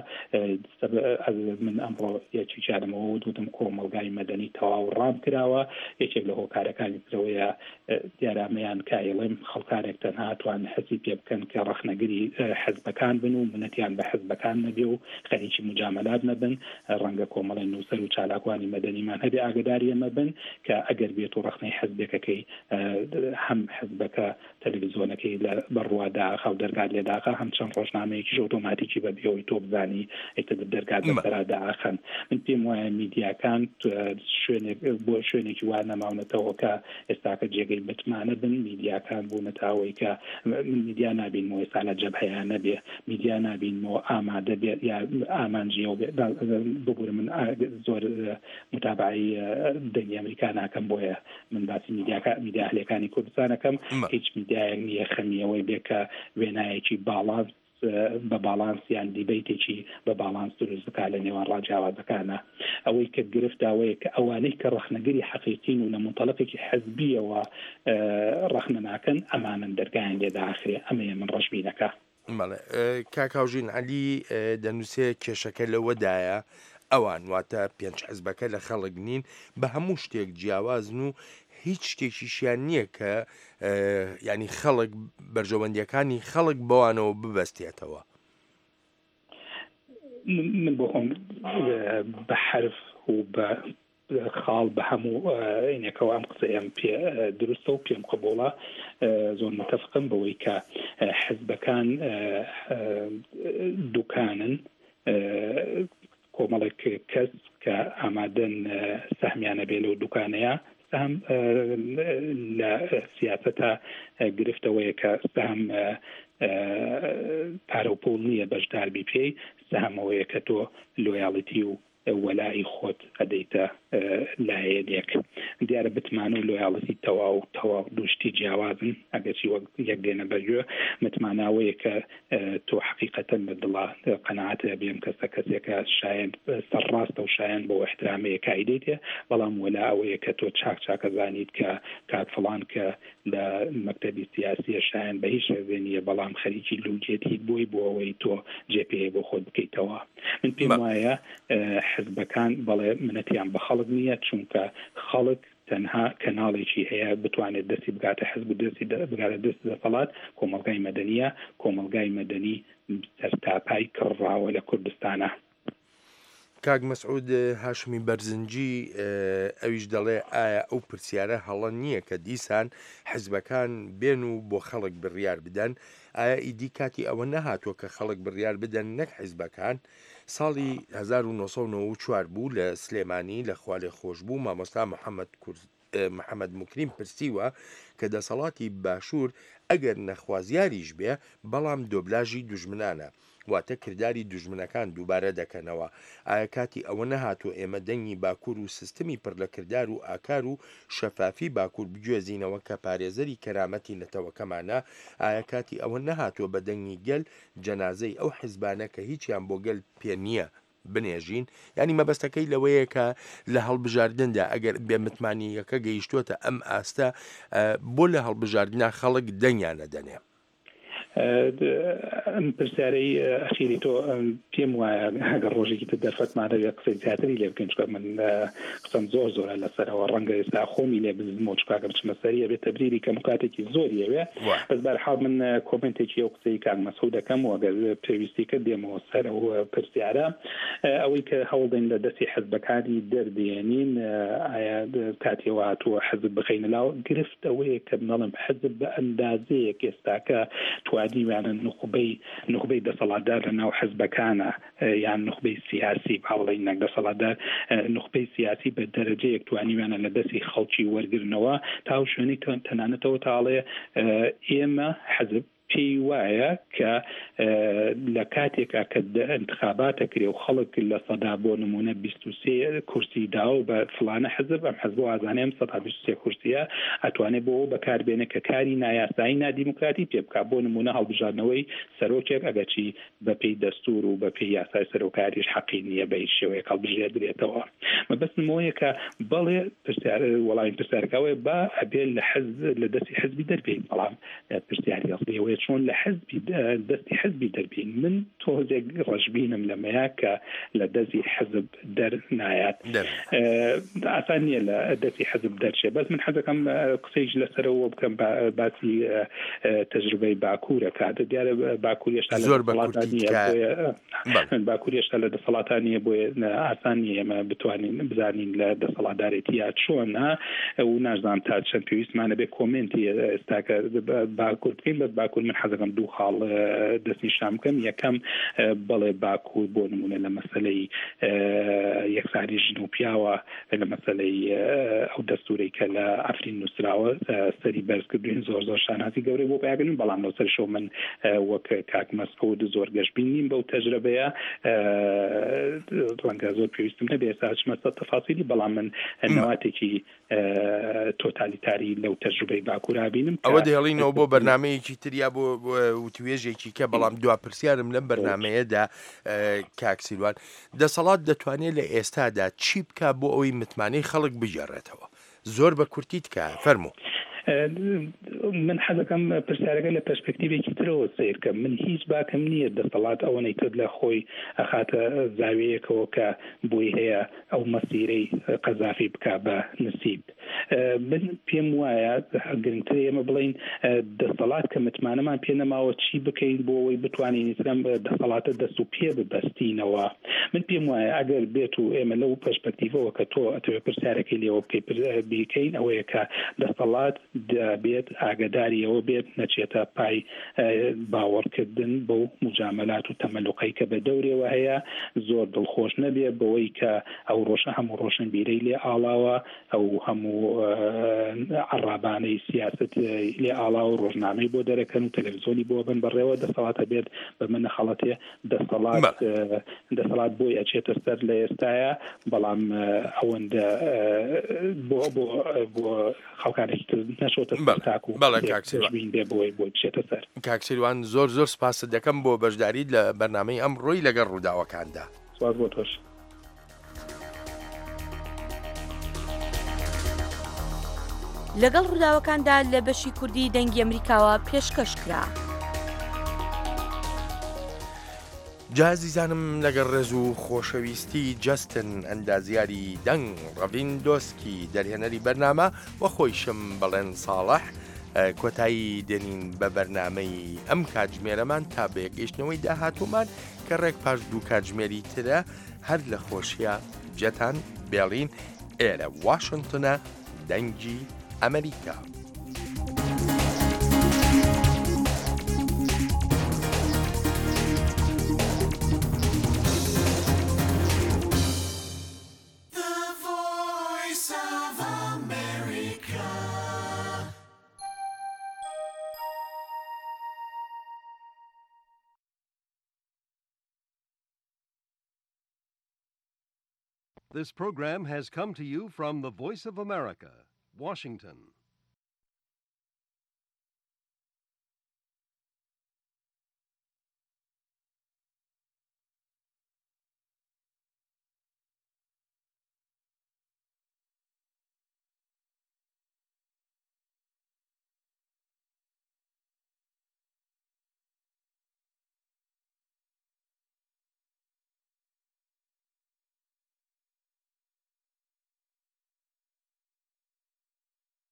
من ئەمڕۆ یەکێکیانمەوە وتم کۆمەلگای مەدەنی تەواو ڕام کراوە. یەکێک لە هۆکارەکانی ترەوەیە دیارامەیان کایڵێم خەڵکانێک تەنها توان حەزی پێ بکەن کە ڕەخنەگری حەزبەکان بن و منەتیان بە حەزبەکان نەبێ و خەریکی مجاملات نەبن. ڕەنگە کۆمەڵی نووسەر و چالاکوانی مەدەنیمان هەبێ ئاگداری ئەمە بن کە ئەگەر بێت و ڕەخنەی حەزبێکەکەی هەم حەزبەکە تەلەڤیزۆنەکەی لە بەڕوادا خەو دەرگات لێداخە هەم چەند ڕۆژنامەیەکیش ئۆتۆماتیکی بە بێەوەی تۆ بزانی ئێتە دەرگات بەراداخەن. من پێم وایە میدیاکان شوێنێک بۆ شوێنێکی وا نەماونەتەوە کە ئێستاکە جێگەی بتمانە بن. میدیاکان بوونەتاوەی کە میدیا نابینەوە ئێستا لە جەبهەیە نەبێ، میدیا نابینەوە ئامادە بێت یا ئامانجیەوە ببوورە. من زۆر متابعی دەنگی ئەمریکا ناکەم، بۆیە من باسی میدیا هەلێکانی کوردستانەکەم. هیچ میدیایەک نییە خەمیەوەی بێ کە وێنایەکی باڵاز بە باڵانسیان دیبیتێکی بە باڵانس دروست بکات لە نێوان ڕاجیاوازەکانە. ئەوەی کە گرفتاوەیە کە ئەوانەی کە ڕەخنەگەری حەقیقین و لە منتەڵقێکی حەزبیەوە ڕەخنە ناکەن ئەمانن دەرگایان لێداخرێ. ئەمەیە من ڕەشبینەکە. کاکاوژین عەلی دەنووسێ کێشەکە لەوەدایە ئەوان واتە پێنج حەزبەکە لە خەڵک نین بە هەموو شتێک جیاوازن و هیچ شتێکیشیان نییە کە ینی خەڵک بەرژەوەندیەکانی خەڵک بەوانەوە ببەستێتەوە. من بۆ خۆم بە حرف و بە خاڵ بە هەموو عینەکەەوە ئەم قسەیان پێ دروستە و پێم قبوڵە. زۆر متفقم بەوەی کە حەزبەکان دوکانن، کۆمەڵێک کەس کە ئامادەن سەهمیانە بێ لەو دوکانەیە. سەهم لە سیاسەتە گرفتەوەیە کە سەهم پارە و پوڵ نییە بەشداربی پێی، سەهمەوەیە کە تۆ لۆیاڵیتی و وەلای خۆت ئەدەیتە لایەنێک. دیارە بتمان و لۆیاڵەتی تەواو تەواو دووشتی جیاوازن ئەگەرچی وەک یەک دێنە بەرگوێ. متماناوەیە کە تۆ حەقیقەتەن بە دڵا قەناعەتە بێم کەسە کەسێکە شایەن سەرڕاستە و شایەن بۆ احترامەیە کایدێتێ، بەڵام وەلا ئەوەیە کە تۆ چاک چاکە زانیت کە کات فڵان کە لە مەکتەبی سیاسیە شایەن بە هیچ شێوێنیە، بەڵام خەریکی لوجێتی بۆی بۆ ئەوەی تۆ جێپێ بۆ خۆت بکەیتەوە. من پێم وایە حزبەکان بەڵێ منەتیان بە خەڵک نییە، چونکە خەڵک تەنها کەناڵێکی هەیە بتوانێت دەستی بگاتە حزب و دەستی بگاتە دەست دەسەڵات. کۆمەلگای مەدەنیە، کۆمەلگای مەدەنی سەرتاپای کڕاوە لە کوردستانە. کاک مەسعود هاشمی بەرزنجی ئەویش دەڵێ ئایا ئەو پرسیارە هەڵە نییە کە دیسان حزبەکان بێن و بۆ خەڵک بڕیار بدەن ئایا ئیدی کاتی ئەوە نەهاتووە کە خەڵک بڕیار بدەن نەک حیزبەکان. ساڵی هەزار و نۆسەد و نۆڤە و چوار بوو لە سلێمانی لە خوالێ خۆش بوو مامۆستا محەممەد محەممەد موکریم پرسیوە کە دەسەڵاتی باشوور ئەگەر نەخوازیاریش بێ بەڵام دۆبلاژی دوژمنانە واتە کردداری دوژمنەکان دووبارە دەکەنەوە. ئایا کاتی ئەوە نەهاتوو ئێمە دەنگی باکوور و سیستمی پڕ لە کردار و ئاکار و شەفافی باکوور بگوێزینەوە کە پارێزەری کەرامەتی نەتەوەکەمانە. ئایا کاتی ئەوە نەهاتووە بە دەنگی گەل جەنازەی ئەو حیزبانە کە هیچیان بۆ گەل پێ نییە بنێژین. ینی مەبەستەکەی لەوەیە کە لە هەڵبژاردندا ئەگەر بێ متمانیەکە گەیشتووەتە ئەم ئاستە بۆ لە هەڵبژاردننا خەڵک دەنگیانە دەنێ. ئەم پرسیارەی ئەخیری تۆ پێم وایە هەگەر ڕۆژێکی تر دەرفەتمانەوێ قسەی زیاتری لێ بکەین چکە من قسەم زۆر زۆرە لەسەرەوە ڕەنگە ئێستا خۆمی لێ بزمەوە چکاکە بچمە سەریە بێت تەبریری کەم کاتێکی زۆریەوێ بەس بەرحاڵ من کۆمنتێکی ئەو قسەی کاک مەسعود دەکەم و ئەگەر پێویستی کرد دێمەوە سەر ئەو پرسیارە ئەوەی کە هەوڵدەین لە دەستی حزبەکانی دەردێنین ئایا کاتێوە هاتووە حزب بخەینە لاو گرفت ئەوەیە کە بنەڵم حزب بە ئەندازەیەک ئێستاکە توانیوانە نخبەی نخبەی دەسەڵاتدار لە ناو حزبەکانە یان نخبەی سیاسی باڵی نەک دەسەڵاتدار نخبەی سیاسی بە دەرەجەیەک توانیوانە لە دەستی خەڵکی وەرگرنەوە تا شوێنی تەنانەتەوە تاڵێ ئێمە حزب پێی وایە کە لە کاتێکا کە انتخاباتە کرێ و خەڵک لە سەدا بۆ نمونە بیست و سێ کورسی داوە بە فلانە حزب ئەم حزب ئازانێم سەدا بیست و سێ کورسیە ئەتوانێت بۆ بەکاربێنە کە کاری نایاسایی نادیموکراتی پێ بکات بۆ نمونە هەڵبژاردنەوەی سەرۆکێک ئەگەچی بەپێی دەستور و بەپێی یاسای سەرۆکاریش حەقی نییە بە هیچ شێوەیەک هەڵبژێردرێتەوە. مەبەست نمۆیە کە بەڵێ وەڵامی پرسیارەکەوەی با ئەبێت لە حزب لە دەستی حزبی دەربێت بەڵام پرسیاری ئەڵێ چۆن لە حزبی دەستی حزبی دەربین من تۆزێک ڕەشبینم لەمەیە کە لە دەستی حزب دەرنایات ئاسان نییە لە دەستی حزب دەرچێ بەس من حەزەکەم قسەیش لەسەرەوە بکەم باسی تەجروبەی باکوورە کاتە دیارە باکوور هێشتا لە باکوور هێشتا لە دەسەڵاتانیە بۆیە ئاسان نیە ئێمە بتوانین بزانین لە دەسەڵاتدارێتی یا چۆنە و نازانم تا چەند پێویستمانە بێ کۆمنتی ئێستاکە باکوور بکەین بەس باکوور من حەزەکەم دوو خاڵ دەستنیشان بکەم. یەکەم بەڵێ باکوور بۆ نمونە لە مەسەلەی یەکساری ژن و پیاوە لە مەسەلەی ئەو دەستوری کە لە ئەفرین نووسراوە سەری بەرزکردوین زۆر زۆر شانازی گەورەی بۆ پیاگەن بەڵام لەسەر شۆ من وەک کاک مەسعود زۆر گەشتبین نیم بەو تەجربەیە ڕەنگە زۆر پێویستم نەبێ ئێستا چمە سەر تەفاسیلی بەڵام من نەواتێکی تۆتالیتاری لەو تەجربەی باکوورا بینم. ئەوە دەهێڵینەوە بۆ بەرنامەیەکی تریا بۆ وتوێژێکی کە بەڵام دوا پرسیارم لەم بەرنمەیەدا کاکسیلوان دەسەڵات دەتوانێت لە ئێستادا چی بکە بۆ ئەوەی متمانەی خەڵک بژێڕێتەوە زۆر بە کورتی تکە فەرموو. من حەزەکەم پرسیارەکە لە پەرسپێکتیڤێکی ترەوە سیرکەم من هیچ باکەم نییە دەسەڵات ئەوەی تر لە خۆی ئەخاتە زاویەکەوە کە بۆی هەیە ئەو مەسیرەی قەزافی بکا بە نسیب. من پێم وایە گرنگتر ئێمە بڵین دەسەڵات کە متمانەمان پێ نەماوە چی بکەین بۆ ئەوەی بتوانین ئیسلام دەسەڵاتە دەست و پێ ببەستینەوە. من پێم وایە ئەگەر بێت و ئێمە لەو پەرسپێکتیڤەوە کە تۆ ئەتوێ پرسیارەکەی لێوە بکەین ئەوەیە کە دەسەڵات بێت ئاگداریەوە بێت نەچێتە پای باوەڕکردن بەو مجاملات و تەمەلوقەی کە بە دەورێەوە هەیە زۆر دڵخۆش نەبێ بەوەی کە ئەو ڕۆژە هەموو ڕۆشنبیرەی لێ ئاڵاوە ئەو هەموو عڕابانەی سیاست لێ ئاڵاوە ڕۆژنامەی بۆ دەرەکەن و تەلەڤیزۆنی بۆ بن بەڕێوە دەسەڵاتە بێت بە من نەخەڵەتێ دەسەڵات دەسەڵات بۆی ئەچێتە سەر لە ئێستاە بەڵام ئەوەندە بۆ بۆ بۆ خەڵکانێکی کاکسیلوان زۆر زۆر سپاس دەکەم بۆ بەشداریت لە بەرنامەی ئەم ڕۆی لەگەڵ ڕووداوەکاندا. سپاس بۆ تۆش. لەگەڵ ڕووداوەکاندا لە بەشی کوردی دەنگی ئەمریکاوە پێشکەش کرا. جازیزانم لەگەڵ ڕێز و خۆشەویستی جەستن ئەندازیاری دەنگ ڕەڤیندۆسکی دەرهێنەری بەرنامە وە خۆیشم بەڵێن ساڵح کۆتایی دێنین بە بەرنامەی ئەم کاتژمێرەمان تا بەیەگەیشتنەوەی داهاتوومان کە ڕێک پاش دوو کاتژمێری ترە هەر لە خۆشیە جەتان بێڵین ئێرە واشنگتنە دەنگی ئەمریکا. This program has come to you from the Voice of America, Washington.